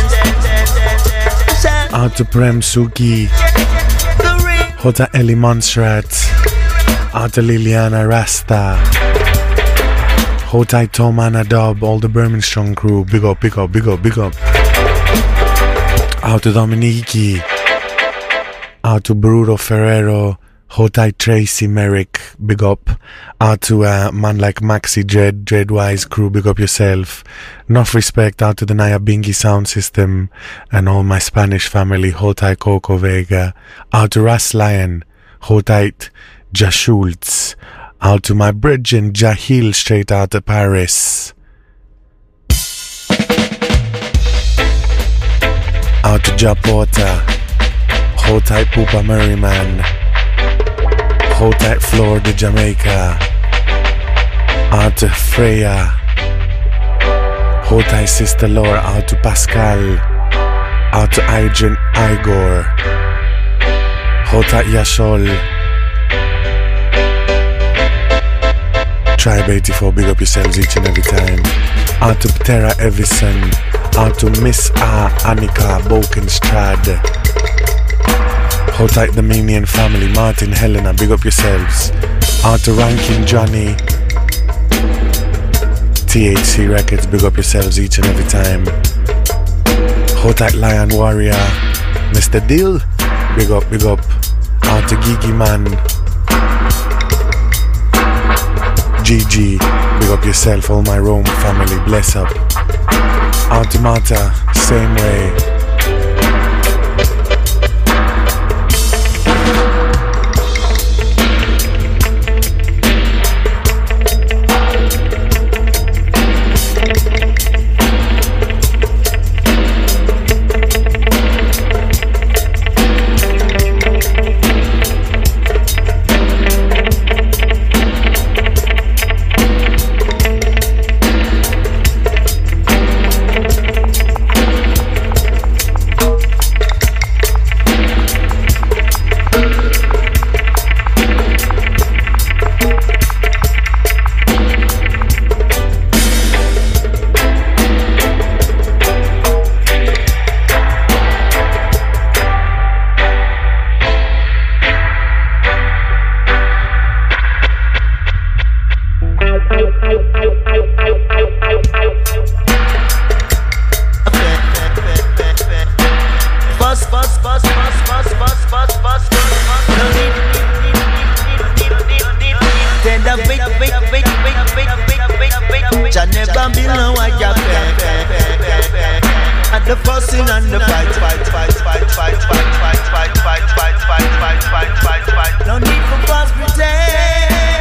Out to Prem Suki. Hold tight Ellie Monstrat. Out to Liliana Rasta. Hold tight Tom Anna Dub, all the Birmingham crew, big up, big up, big up, big up. Out to Dominiki. Out to Bruno Ferrero. Hold tight Tracy Merrick, big up. Out to a man like Maxi Dreadwise crew, big up yourself. Enough respect out to the Naya Bingi sound system and all my Spanish family. Hold tight Coco Vega. Out to Ras Lion. Hold tight Jashultz. Out to my bridge in Jahil straight out of Paris. Out to Japota. Hold tight Poopa Merryman. Hold tight Florida, Jamaica. Out to Freya. Hold tight Sister Laura. Out to Pascal. Out to Adrian Igor. Hold tight Yashol. Tribe 84, big up yourselves each and every time. Out to Tara Evison. Out to Miss Annika Bokenstrad. Hold tight the Minion family, Martin, Helena, big up yourselves. Out to Ranking Johnny. THC Records, big up yourselves each and every time. Hold tight Lion Warrior. Mr. Dill, big up, big up. Out to Gigi Man. GG, big up yourself, all my Rome family, bless up. Out to Mata, same way. Jah never build no wire fence. At the fussing and the fight. No need for false pretense.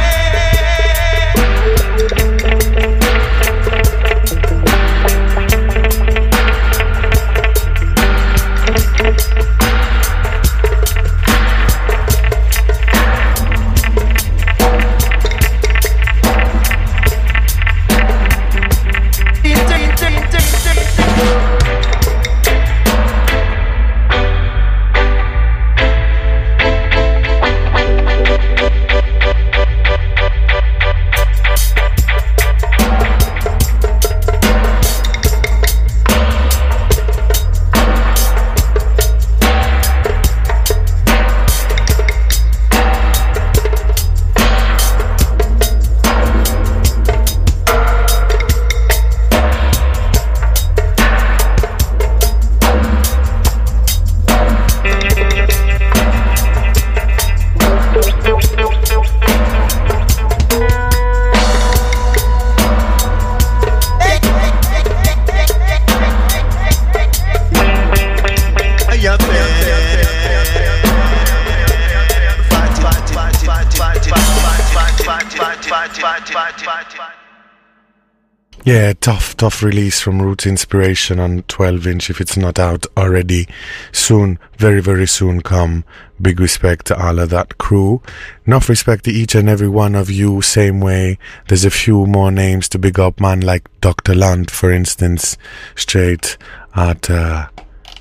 Yeah, tough release from Roots Inspiration on 12-inch if it's not out already. Soon, very, very soon come. Big respect to all of that crew. Enough respect to each and every one of you, same way. There's a few more names to big up, man, like Dr. Lunt, for instance, straight at the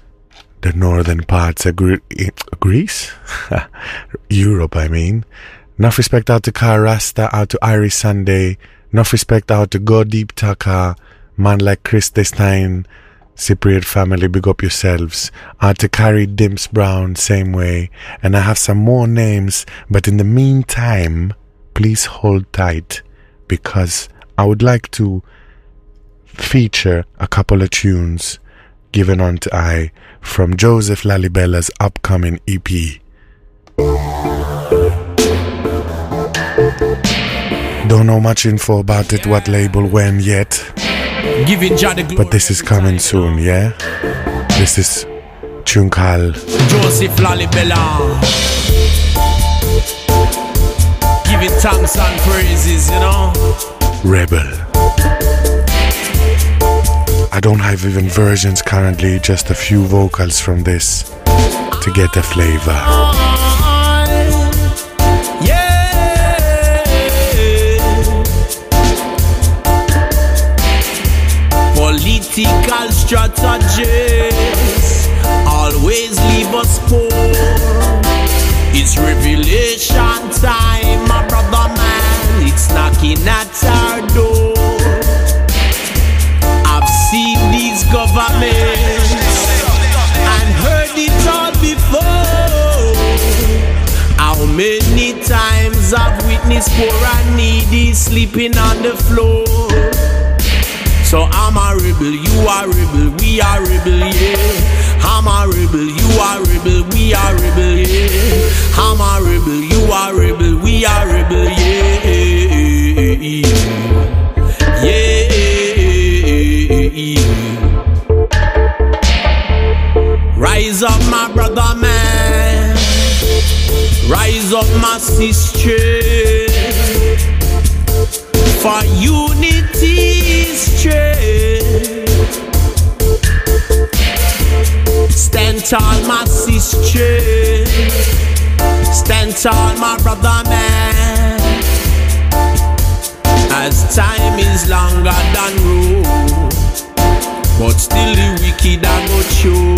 northern parts of Greece? Europe, I mean. Enough respect out to Car Rasta, out to Iris Sunday. Enough respect out to Go Deep Taka, man like Chris Destein, Cypriot family, big up yourselves. Out to Carrie Dimps Brown, same way. And I have some more names, but in the meantime, please hold tight, because I would like to feature a couple of tunes given unto I from Joseph Lalibella's upcoming EP. Don't know much info about it, what label, when yet. But this is coming soon, yeah? This is tune called Joseph Lalibela. Giving thanks and praises, you know. Rebel. I don't have even versions currently, just a few vocals from this to get a flavor. Political strategies always leave us poor. It's revelation time, my brother man. It's knocking at our door. I've seen these governments and heard it all before. How many times I've witnessed poor and needy sleeping on the floor. So I'm a rebel, you are rebel, we are rebel, yeah. I'm a rebel, you are rebel, we are rebel, yeah. I'm a rebel, you are rebel, we are rebel, yeah. Yeah. Rise up, my brother man. Rise up, my sister. For unity strength. Stand tall, my sister. Stand tall, my brother man. As time is longer than road, but still the wicked are go show.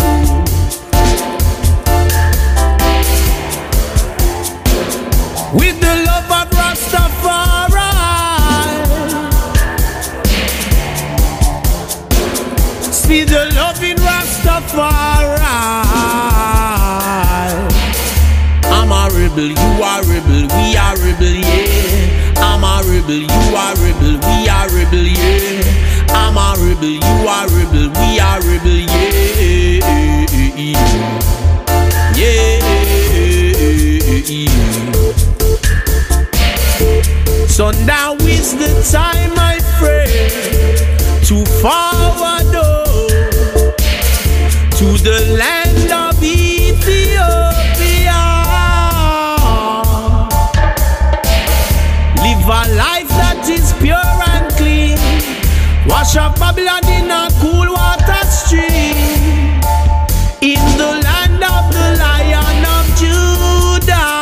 With the love of Rastafari, see the love in Rastafari. I'm a rebel, you are rebel, we are rebel, yeah. I'm a rebel, you are rebel, we are rebel, yeah. I'm a rebel, you are rebel, we are rebel, yeah. Yeah. So now is the time, my friend. to the land of Ethiopia. Live a life that is pure and clean. Wash up Babylon in a cool water stream. In the land of the Lion of Judah.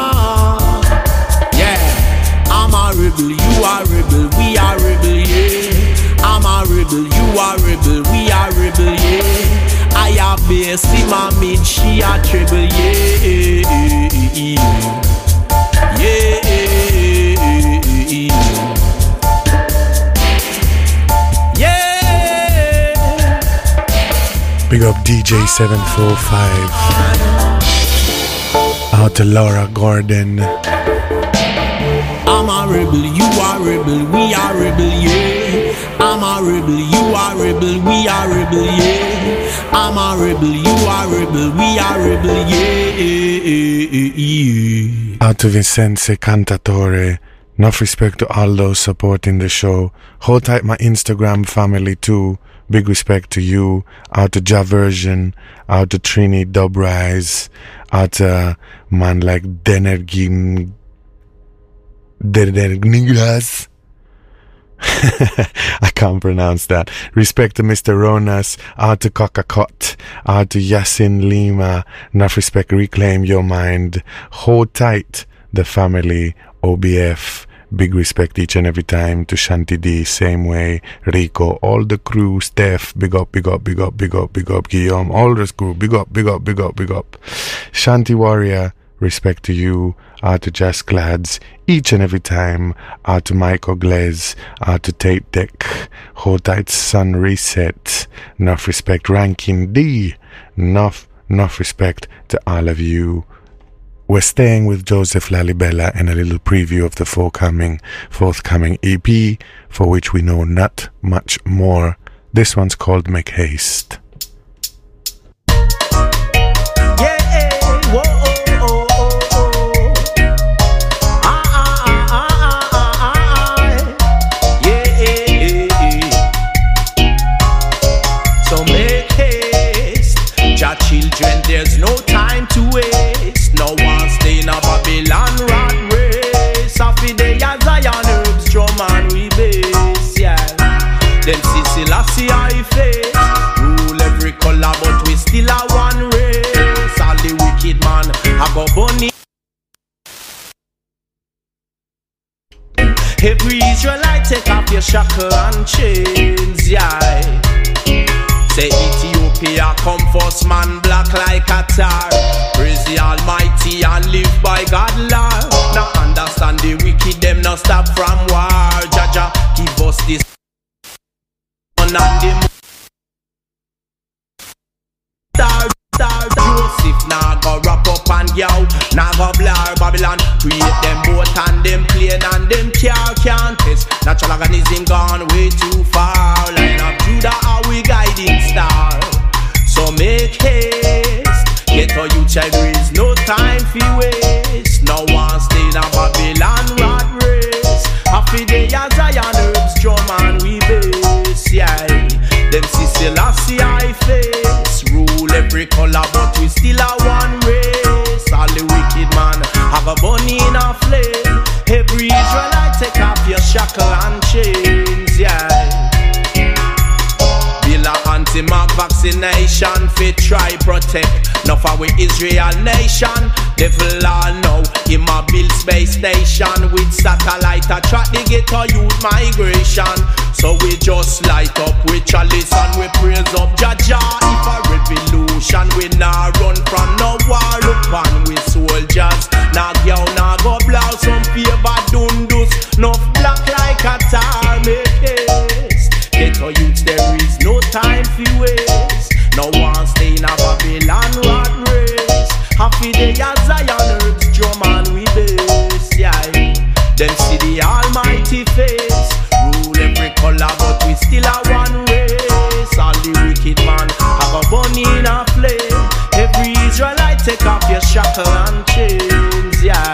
Yeah, I'm a rebel, you are rebel, we are rebel, yeah. I'm a rebel, you are rebel, we are rebel, yeah. I have bass in my mid, she a treble, yeah. Yeah. Big up DJ 745. Out to Laura Gordon. I'm a rebel, you are rebel, we are rebel, yeah. I'm a rebel, you are rebel, we are rebel, yeah. I'm a rebel, you are rebel, we are rebel, yeah. Out to Vincenze Cantatore. Enough respect to all those supporting the show. Hold tight my Instagram family too. Big respect to you. Out to Javersion. Out to Trini Dubrise. Out to man like Denergin Niglas. I can't pronounce that. Respect to Mr. Ronas. Out to Kokakot. Out to Yasin Lima. Enough respect, reclaim your mind. Hold tight the family. OBF. Big respect each and every time to Shanti D, same way, Rico, all the crew, Steph, big up, big up, big up, big up, big up, Guillaume, all the crew, big up, big up, big up, big up. Shanti Warrior, respect to you, out to Jazz Glads, each and every time, out to Michael Glaze, out to Tate Deck, Hold Tight Sun Reset, enough respect, Ranking D, enough respect to all of you. We're staying with Joseph Lalibela and a little preview of the forthcoming EP, for which we know not much more. This one's called Make Haste. So make haste, Jah children, there's no time to waste. No one stay in a Babylon rat race. Happy day as Zion herbs, drum and we bass, yeah. Them see Selassie I face, rule every color, but we still a one race. All the wicked man, I go bunny. Every Israelite take off your shackle and chains, yeah. Say Ethiopia come first, man black like a tar. Praise the Almighty and live by God love. Now understand the wicked, them not stop from war. Jaja give us this and the star Joseph now go wrap up and yow. Now go blur Babylon, create them boat and them plane and them car can't test. Natural organism gone way too far. Line of Judah are we guiding star. So make haste, get all you children, no time for waste. No one stay in a Babylon rat race. Happy day as Zion herbs, drum and we bass, yeah. Them see Selassie I face, rule every color, but we still a one race. All the wicked man have a bunny in a flame. Every Israelite take off your shackle and chains, yeah. Anti-mark vaccination fit try protect. Now for we Israel nation, devil all know him a build space station with satellite a track the ghetto youth migration. So we just light up with chalice and we praise up Jaja. If a revolution we nah run from no war. Look on we soldiers, nah girl nah go blow some favor dundus. No black like a tar make haste. Ghetto youths there is no time for waste. No one stay in a Babylon rat race. Happy day as Zion herbs, drum and we bass, yeah. Them see the Almighty face, rule every color, but we still a one race. All the wicked man have a bunny in a flame. Every Israelite take off your shackle and chains, yeah.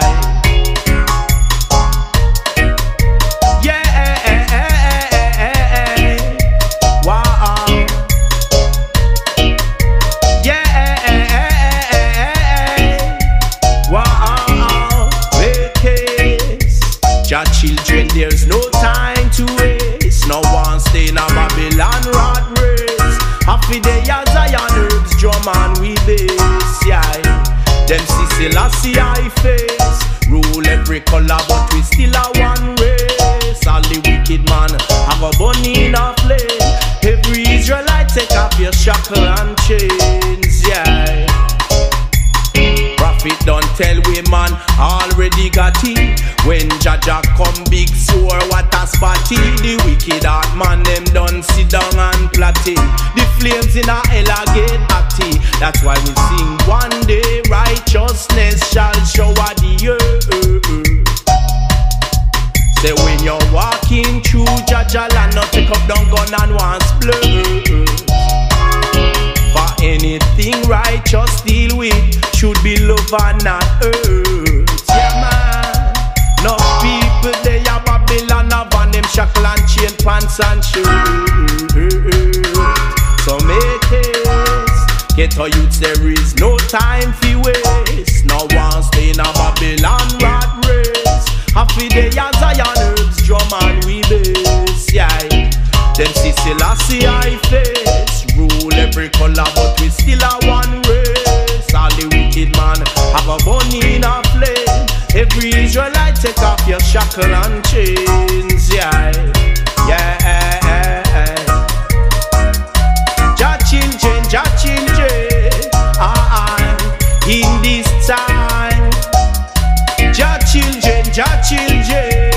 Babylon rat race. Happy day as Zion herbs, drum and we bass, yeah. Them see Selassie I face. Rule every color but we still a one race. All the wicked man have a bunny in a flame. Every Israelite take off your shackle and chains, yeah. Prophet don't tell we man already got it. When Jaja come big sore what a spotty. The wicked heart man them done sit down and plot it. The flames in a hell get acty. That's why we sing one day righteousness shall shower the earth. Say when you're walking through Jaja land, not take up down gun and once blood. For anything righteous deal with should be love and not hurt. Yeah man, no people they are Babylon have on them shackle and chain pants and shoes. So make haste, get our youths, there is no time for waste. No one stay in a Babylon rat race. Happy day as Zion herbs, drum and we bass, yeah. Them see Selassie I face. Rule every color but we still a one race. All the wicked man have a bunny in a flame. Every Israelite take off your shackle and chains, yeah. Yeah. Jah children, in this time. Jah children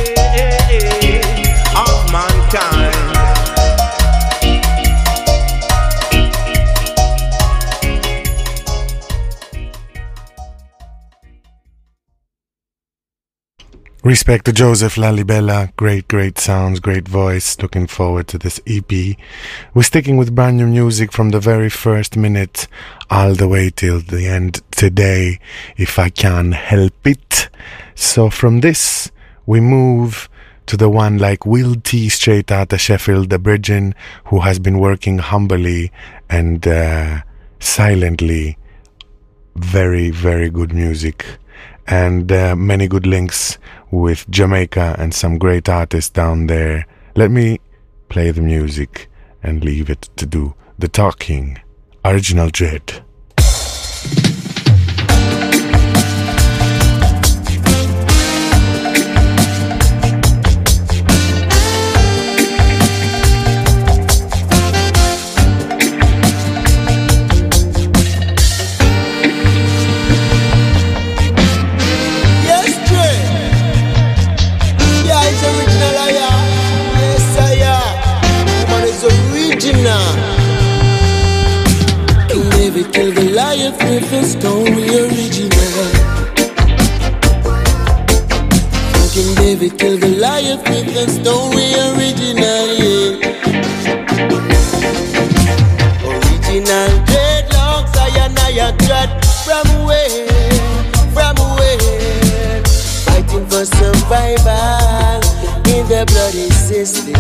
of mankind. Respect to Joseph Lalibela, great sounds, great voice. Looking forward to this EP. We're sticking with brand new music from the very first minute all the way till the end today, if I can help it. So from this, we move to the one like Will T straight out of Sheffield, the Bridgin, who has been working humbly and silently. Very, very good music. And many good links with Jamaica and some great artists down there. Let me play the music and leave it to do the talking. Original Dread. Till Goliath with a story original. King David killed Goliath with a story original, yeah. Original dreadlocks, I dread from where? Fighting for survival in the bloody system.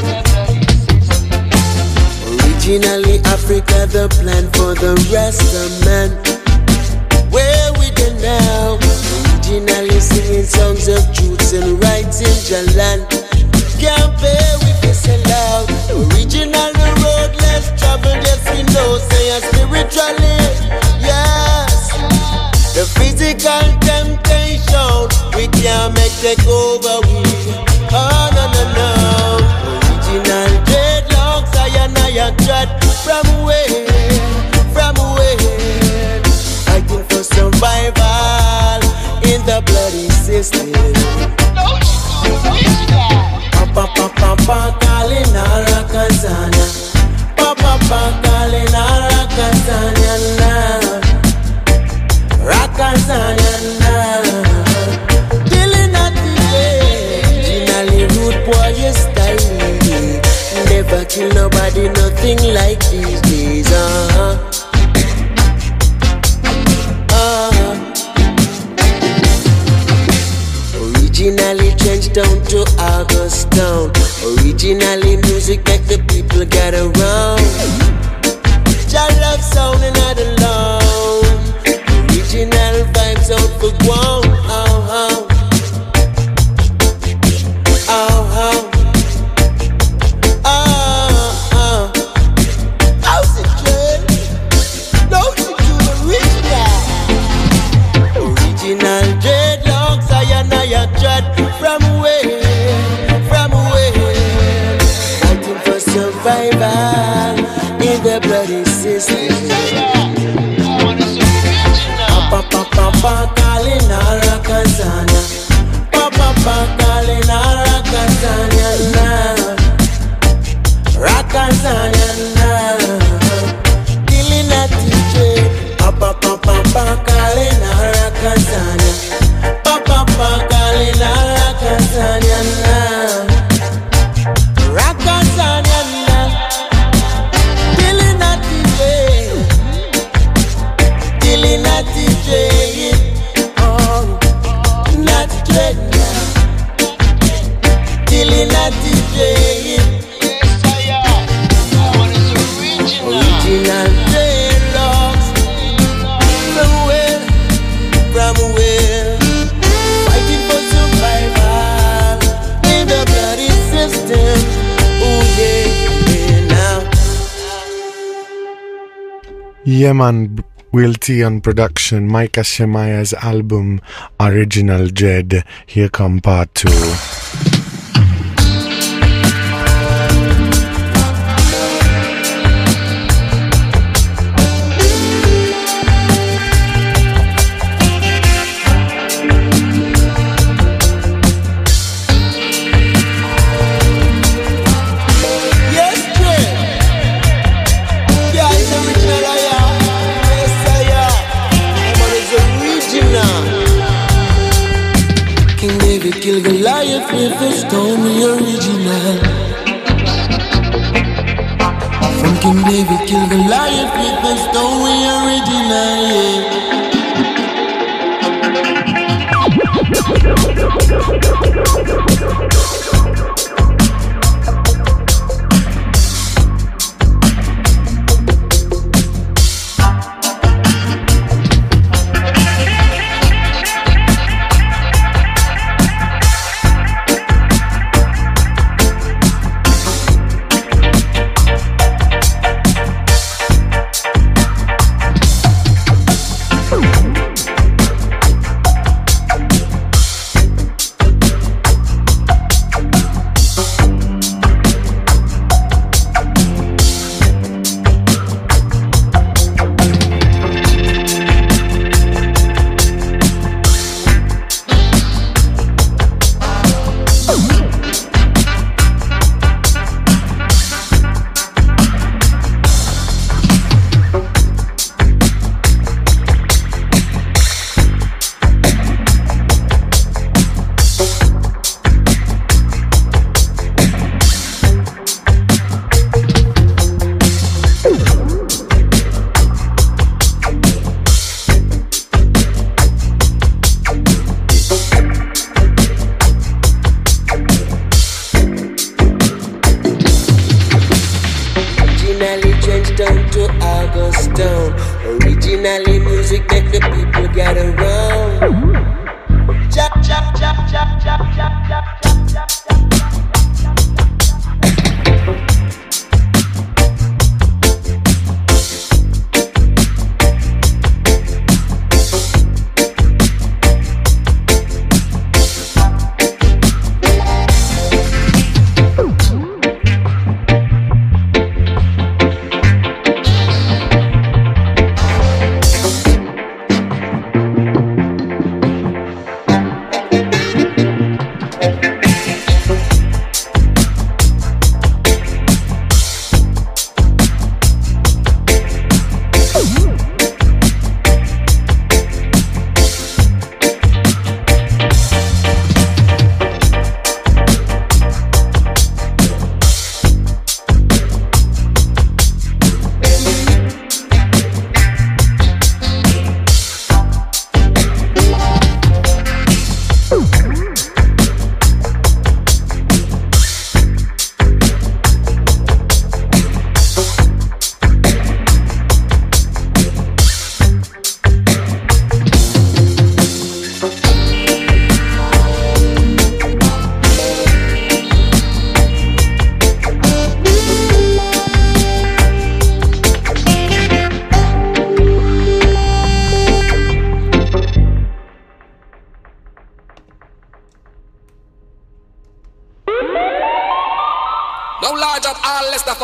Originally Africa, the plan for the rest of man. Where we go now? Originally singing songs of truths and rights in Jalan. Can't bear with this aloud. Original the road less traveled, yes we know. Say spiritually, yes. The physical temptation we can't make take over we. Oh no. Original dreadlocks, I dread from where? Fighting for survival in the bloody system. Papa calling Arakazania. Papa calling Arakazania now. Rakazania now. Killing at the day. Originally rude boy you style. Never kill nobody, nothing like these days, Originally changed down to August Town. Originally music make the people get around. Jah love sound and not alone. Original vibes out for ground. survival in the bloody system. Papa calling Arakazania, Papa calling Arakazania now, Rakazania now, killing a TJ. Papa calling Arakazania, Papa calling Arakazania now, Rakazania now, killing a TJ, killing a TJ. Original dreadlocks. From where? Fighting for survival in the bloody system. Oh yeah, now. Yeah, man. Will T on production. Micah Shemaya's album Original Dread. Here come part 2. Kill Goliath with a stone, the original. From King David, kill Goliath with a stone, the original,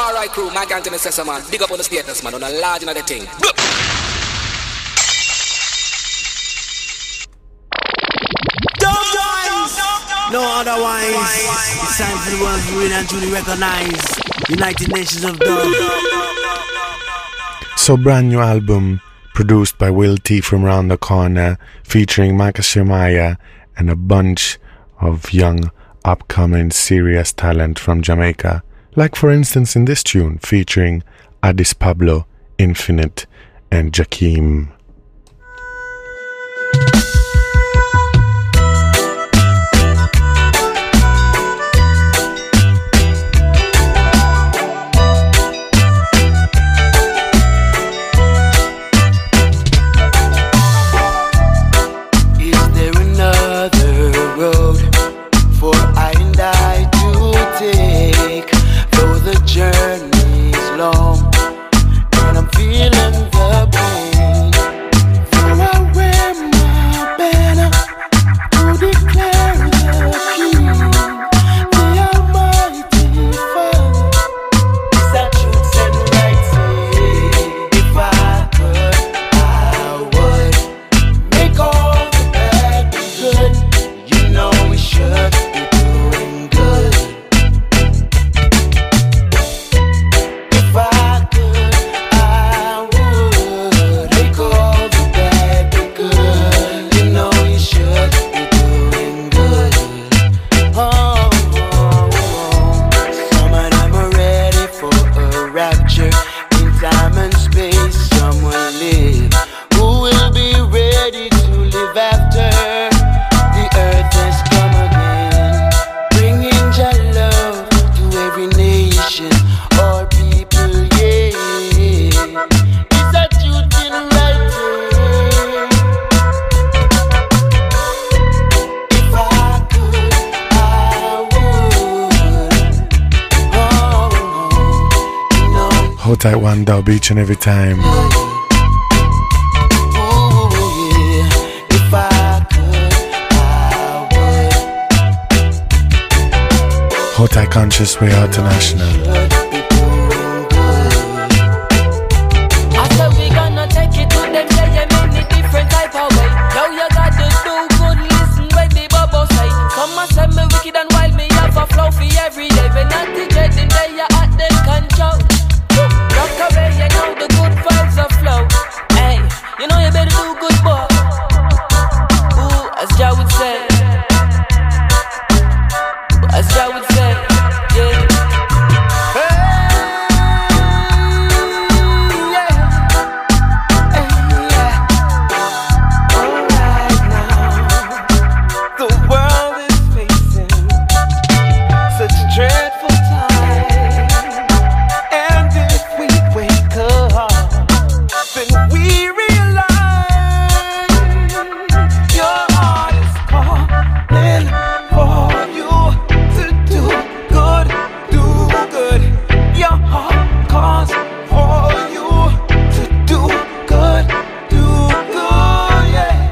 Alright crew, my gang to me say some man. Big up on the status man, on a large another thing. No otherwise. It's time for the world to really and truly recognize United Nations of Dub. So brand new album produced by Will T from Round the Corner, featuring Marcus Shemaya and a bunch of young upcoming serious talent from Jamaica. Like for instance in this tune featuring Addis Pablo, Infinite and Jakeem. Tight one dub each and every time. Hot Eye Conscious Way International. I said we gonna take it to them, say you many different type of way. Now you gotta do good, listen when the bubble say. Some a say me wicked and wild, me have a flow for every day. When not the dreading day you at them control. Rock away, you know the good vibes are flow. Hey, you know you better do good, boy. Ooh, as Jah would say. As Jah would say, yeah. Hey, yeah. Hey, yeah. Alright now, the world is facing such a dreadful time. And if we wake up, then we realize your heart is calling for you to do good, do good. Your heart calls for you to do good, yeah.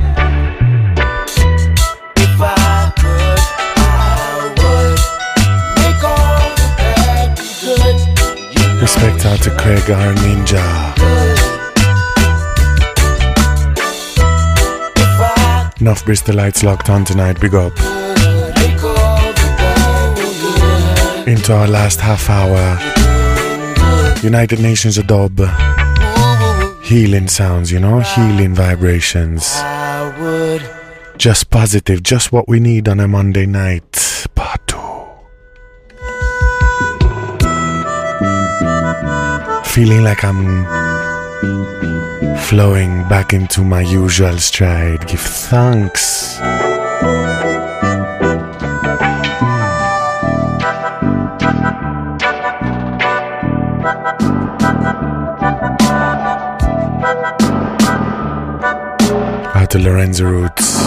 If I could, I would make all the bad be good. Respect out to Craig our Ninja. Enough Bristolites locked on tonight, big up. Into our last half hour. United Nations of Dub. Healing sounds, you know, healing vibrations. Just positive, just what we need on a Monday night. Part 2. Feeling like I'm flowing back into my usual stride. Give thanks. Out to Lorenzo Roots.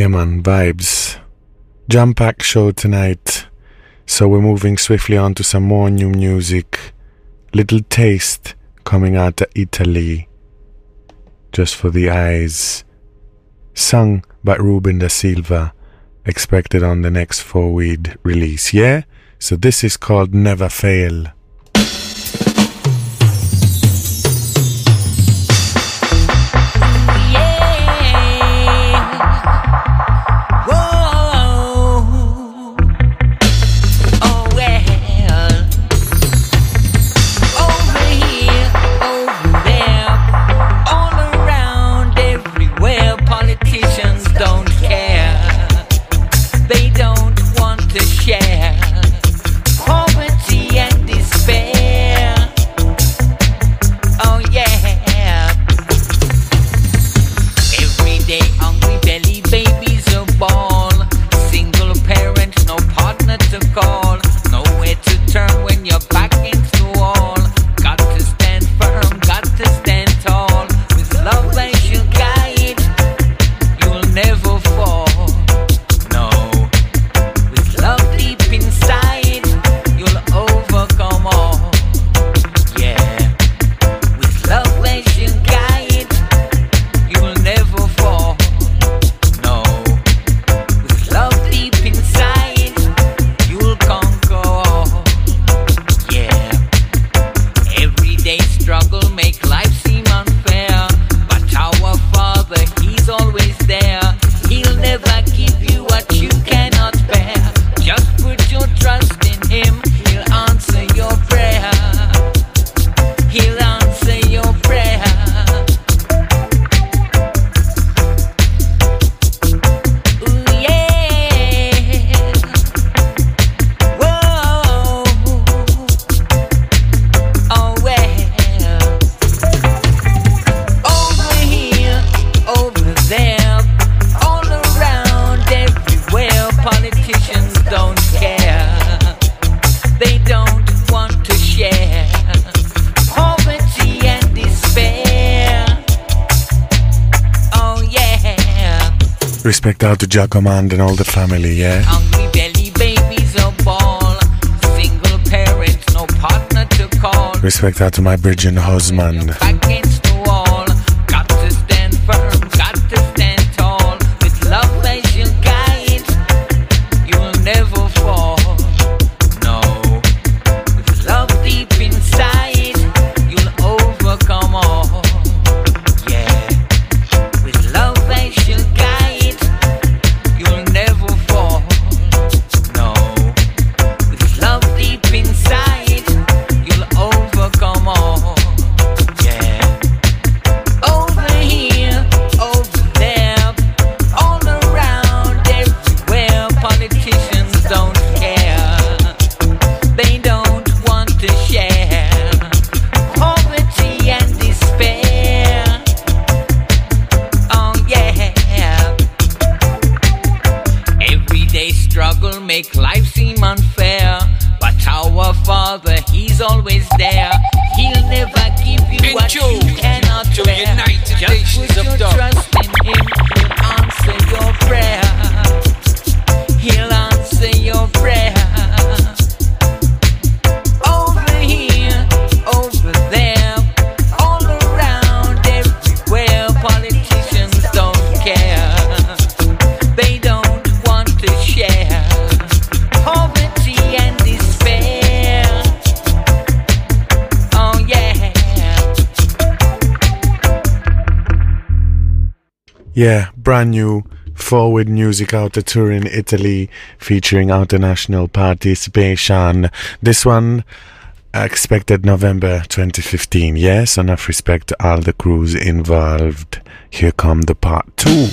Yeah, man, vibes. Jam-packed show tonight. So we're moving swiftly on to some more new music. Little taste coming out of Italy. Just for the eyes. Sung by Ruben da Silva. Expected on the next 4-weed release, yeah? So this is called Never Fail. Respect out to Jacomand and all the family, yeah? Hungry belly babies a ball. Single parents, no partner to call. Respect out to my Bridget husband. Against the wall. Got to stand firm, got to stand tall. With love as your guide, you'll never fall. No. With love deep inside, you'll overcome all. Yeah. With love as your guide, you'll never fall. No. With love deep inside, you'll overcome all. Yeah. Over here, over there, all around, everywhere. Politicians don't care. They don't want to share. Poverty and despair. Oh yeah. Everyday struggle make life seem unfair, but our Father, He's always there. He'll never give you what you cannot bear. United Just Nations put of your Dub. trust in Him. He'll answer your prayer. He'll answer your prayer. Over here, over there, all around, everywhere. Politicians don't care. They don't want to share. Poverty and despair. Oh yeah. Yeah, brand new forward music out of Turin, Italy, featuring international participation. This one expected November 2015. Yes, enough respect to all the crews involved. Here come the part 2.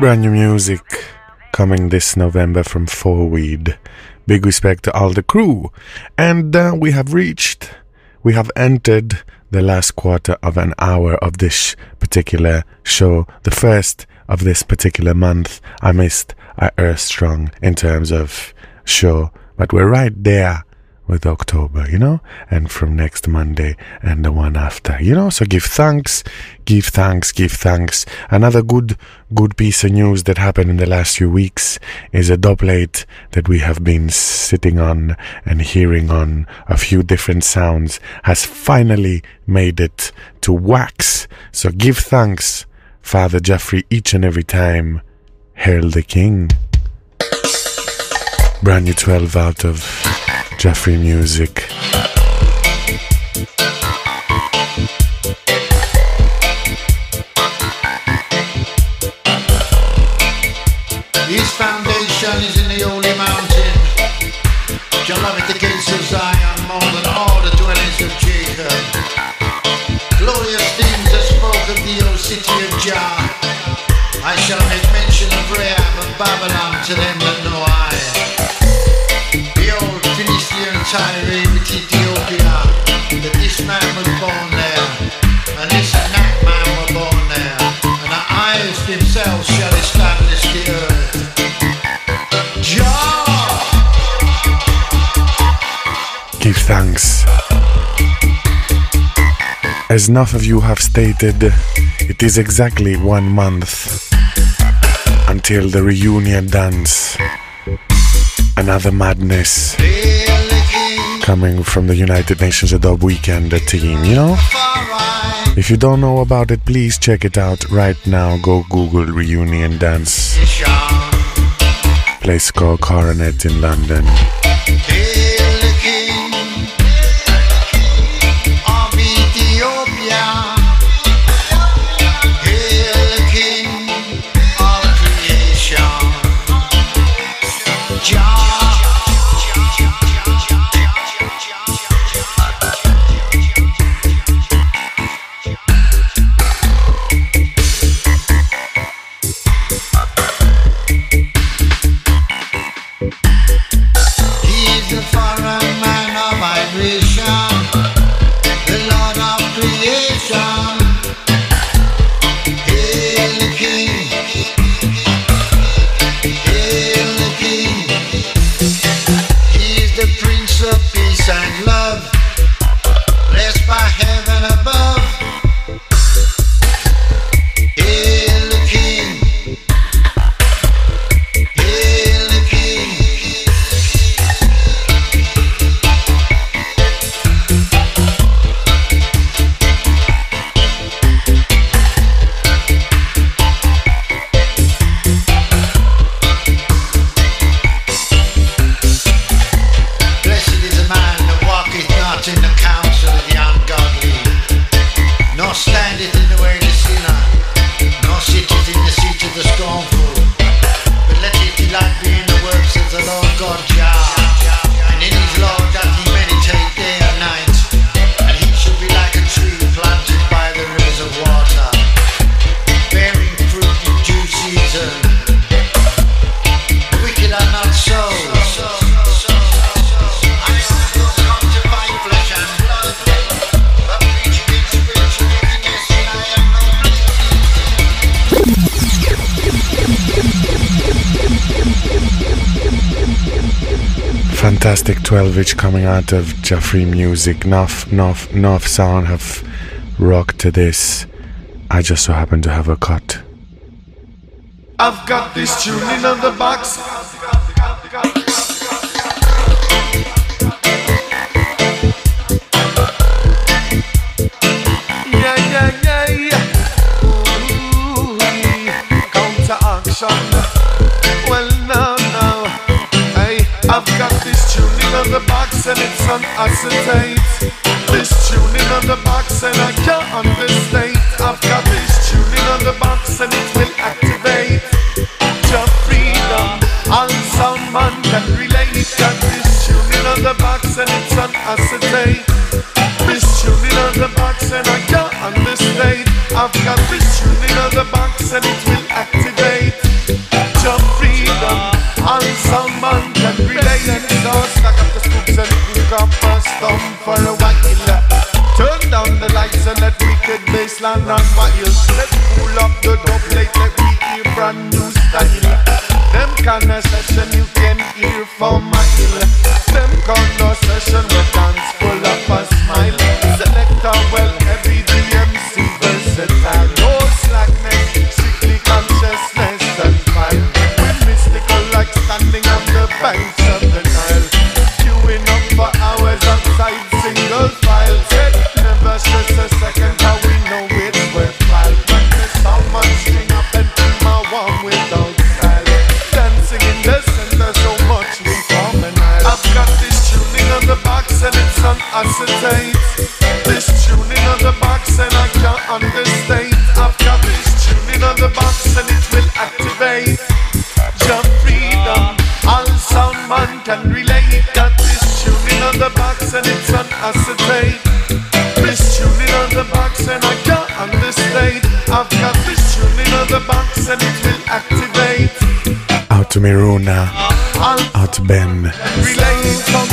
Brand new music coming this November from Four Weed. Big respect to all the crew. And we have entered the last quarter of an hour of this particular show. The first of this particular month. I err strong in terms of show, but we're right there with October, you know, and from next Monday and the one after, you know. So give thanks. Another good piece of news that happened in the last few weeks is a dub plate that we have been sitting on and hearing on a few different sounds has finally made it to wax. So give thanks, Father Jeffrey, each and every time. Hail the King. Brand new 12 out of Jeffrey Music. His foundation is in the holy mountain. Shall love it the gates of Zion more than all the dwellings of Jacob. Glorious things are spoke of the old city of Jah. I shall make mention of Rahab and Babylon to them that know I. Behold, Philistine Tyre with Ethiopia, that this man was born there, and this and that man were born there, and the eyes themselves shall establish the earth. Jah! Give thanks. As enough of you have stated, it is exactly 1 month until the reunion dance. Another madness coming from the United Nations of Dub Weekend team, you know? If you don't know about it, please check it out right now. Go Google Reunion Dance. Place called Coronet in London. Fantastic 12-inch coming out of Jeffrey Music. Enough sound have rocked to this. I just so happen to have a cut. I've got this tuning on the box. Yeah. Ooh, counter action. Well, no. Hey, I've got this tuning on the box and it's on acetate. This tuning on the box and I can't understate. I've got this tuning on the box and it will activate your freedom. All sound man can relate. Got this tuning on the box and it's on acetate. This tuning on the box and I can't understate. I've got this tuning on the box and it will activate smile. Let's pull up the dub plate, let me hear brand new style. Them kind of session you can hear for mile. Them kind of session where dance full of a smile. Selector well, every DMC versatile. No slackness, strictly consciousness and file. We're mystical like standing on the banks of the Nile. Queuing up for hours outside single file. Said never stress a second how we know it's worthwhile. When there's so much string up and keep my warm without style. Dancing in the center so much we form an aisle. I've got this tuning on the box and it's on acetate. This tuning on the box and I can't understate. I've got this tuning on the box and it will activate. Jump freedom, all sound man can relate. Got this tuning on the box and it's on acetate. This tuning on the box and I can't understate. I've got this tuning on the box and it will activate. Out to Miruna, out to Ben. Relate, come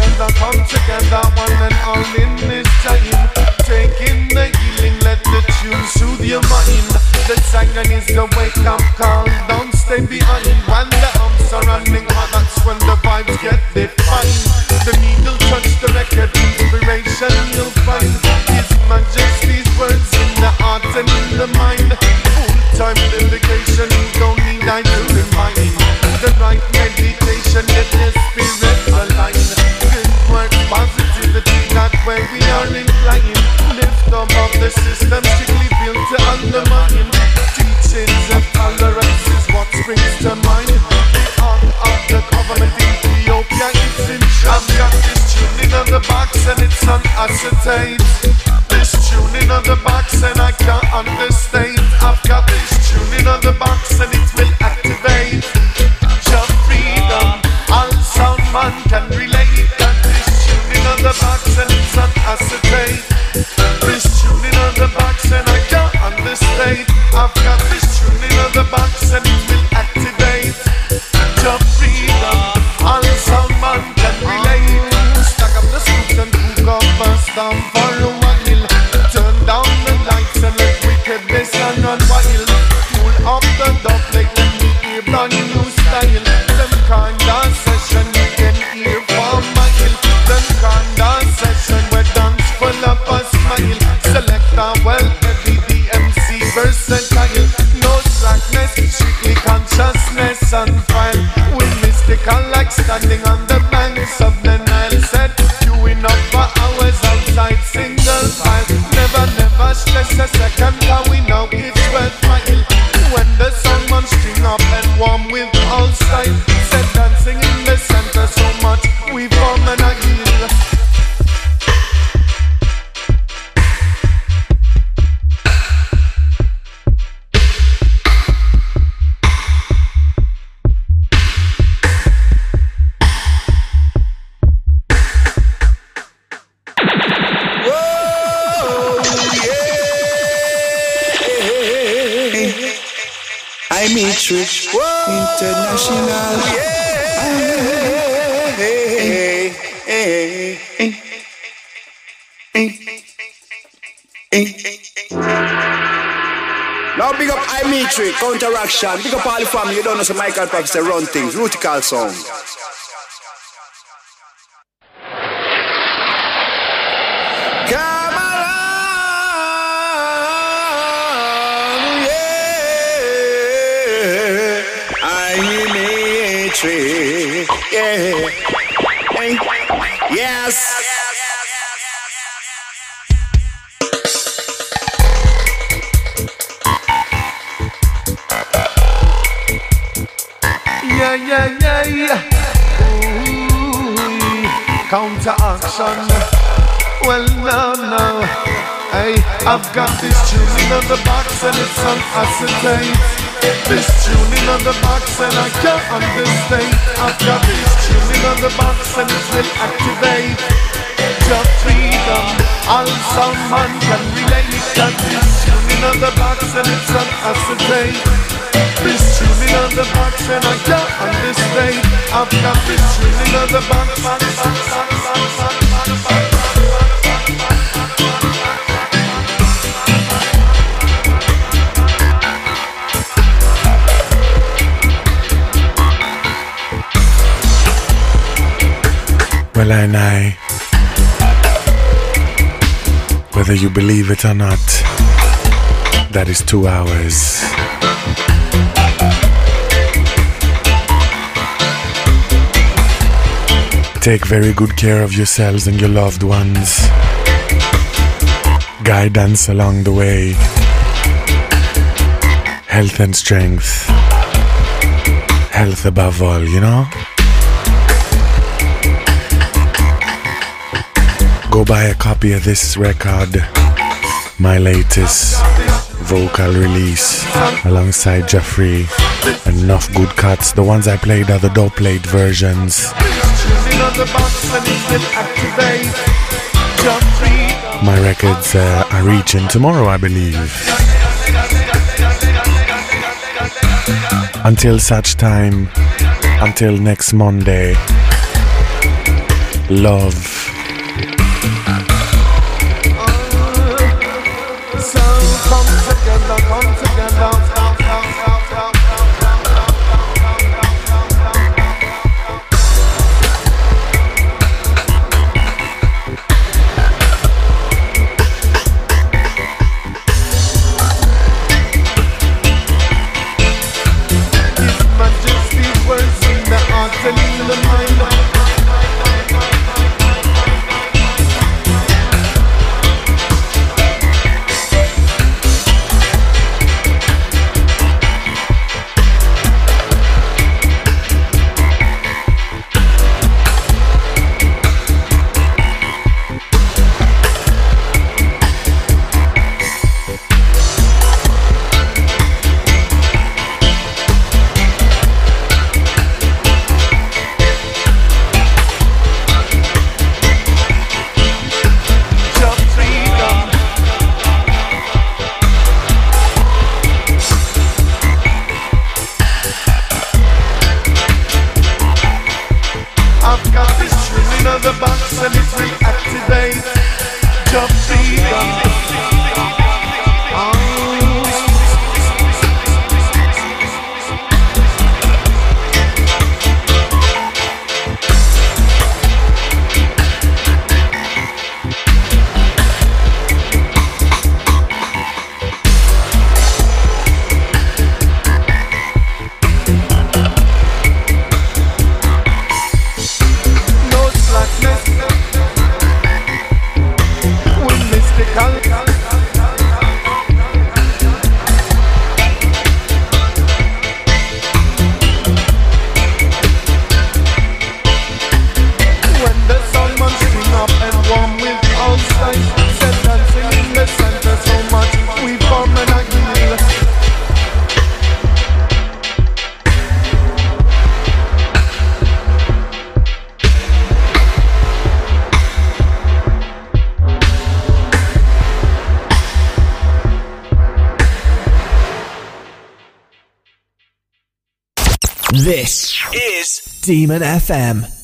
together, one and all in this time. Taking the healing, let the tune soothe your mind. The singing is the wake up call, don't stay behind. When the arms are running hot, that's when the vibes get defined. The needle touch the record, inspiration you'll find. His Majesty's words in the heart and in the mind. Full-time dedication, you don't need I to remind. The right meditation, let the spirit align. Good work, positivity, that way we are inclined. Lift above the system, strictly built to undermine. Teachings of tolerance is what springs to mind. The arm of the government Ethiopia, it's in charge. I've got this tuning on the box and it's on acetate. This tuning on the box and I can't understate. I've got this tuning on the box and it will activate. Jump freedom, all sound man can relate. Got this tuning on the box and it's on acetate. This tuning on the box and I can't understate. I've got this tuning on the box and it will activate. Jump freedom, all sound man can relate. Stack up the scoops and cook up and stand for a while. Turn down the lights and let wickedness and run wild. Pull up the dub plate, let me hear brand new style. Them kind of session you can hear for mile. Them kind of session where dance full of a smile. Selector well, every DMC versatile. No slackness, strictly consciousness and file. We mystical like standing on the banks of the Nile. Said queuing up for hours outside single file. Never stress a second, how we know it's worthwhile. When the someone string up and warm with all style. Said dancing in the center so much we form an ideal. I Matrix International. Now big up I Matrix, Counteraction. Big up all the family. You don't know so Michael Paps run things. Rutical sound. Yeah. Hey. Yes. Yeah. Ooh, counteraction. Well, no. Hey, I've got this tuning on the box and it's on acetate. This tuning on the box and I can't understate. I've got this tuning on the box and it will activate. Your freedom, all sound man can relate. Got this tuning on the box and it's on acetate. This tuning on the box and I can't understate. I've got this tuning on the box. Well, I whether you believe it or not, that is 2 hours. Take very good care of yourselves and your loved ones. Guidance along the way. Health and strength. Health above all, you know? Go buy a copy of this record, my latest vocal release, alongside Jeffrey. Enough good cuts. The ones I played are the dope plate versions. My records are reaching tomorrow, I believe. Until such time, until next Monday, love. Come together. This is Demon FM.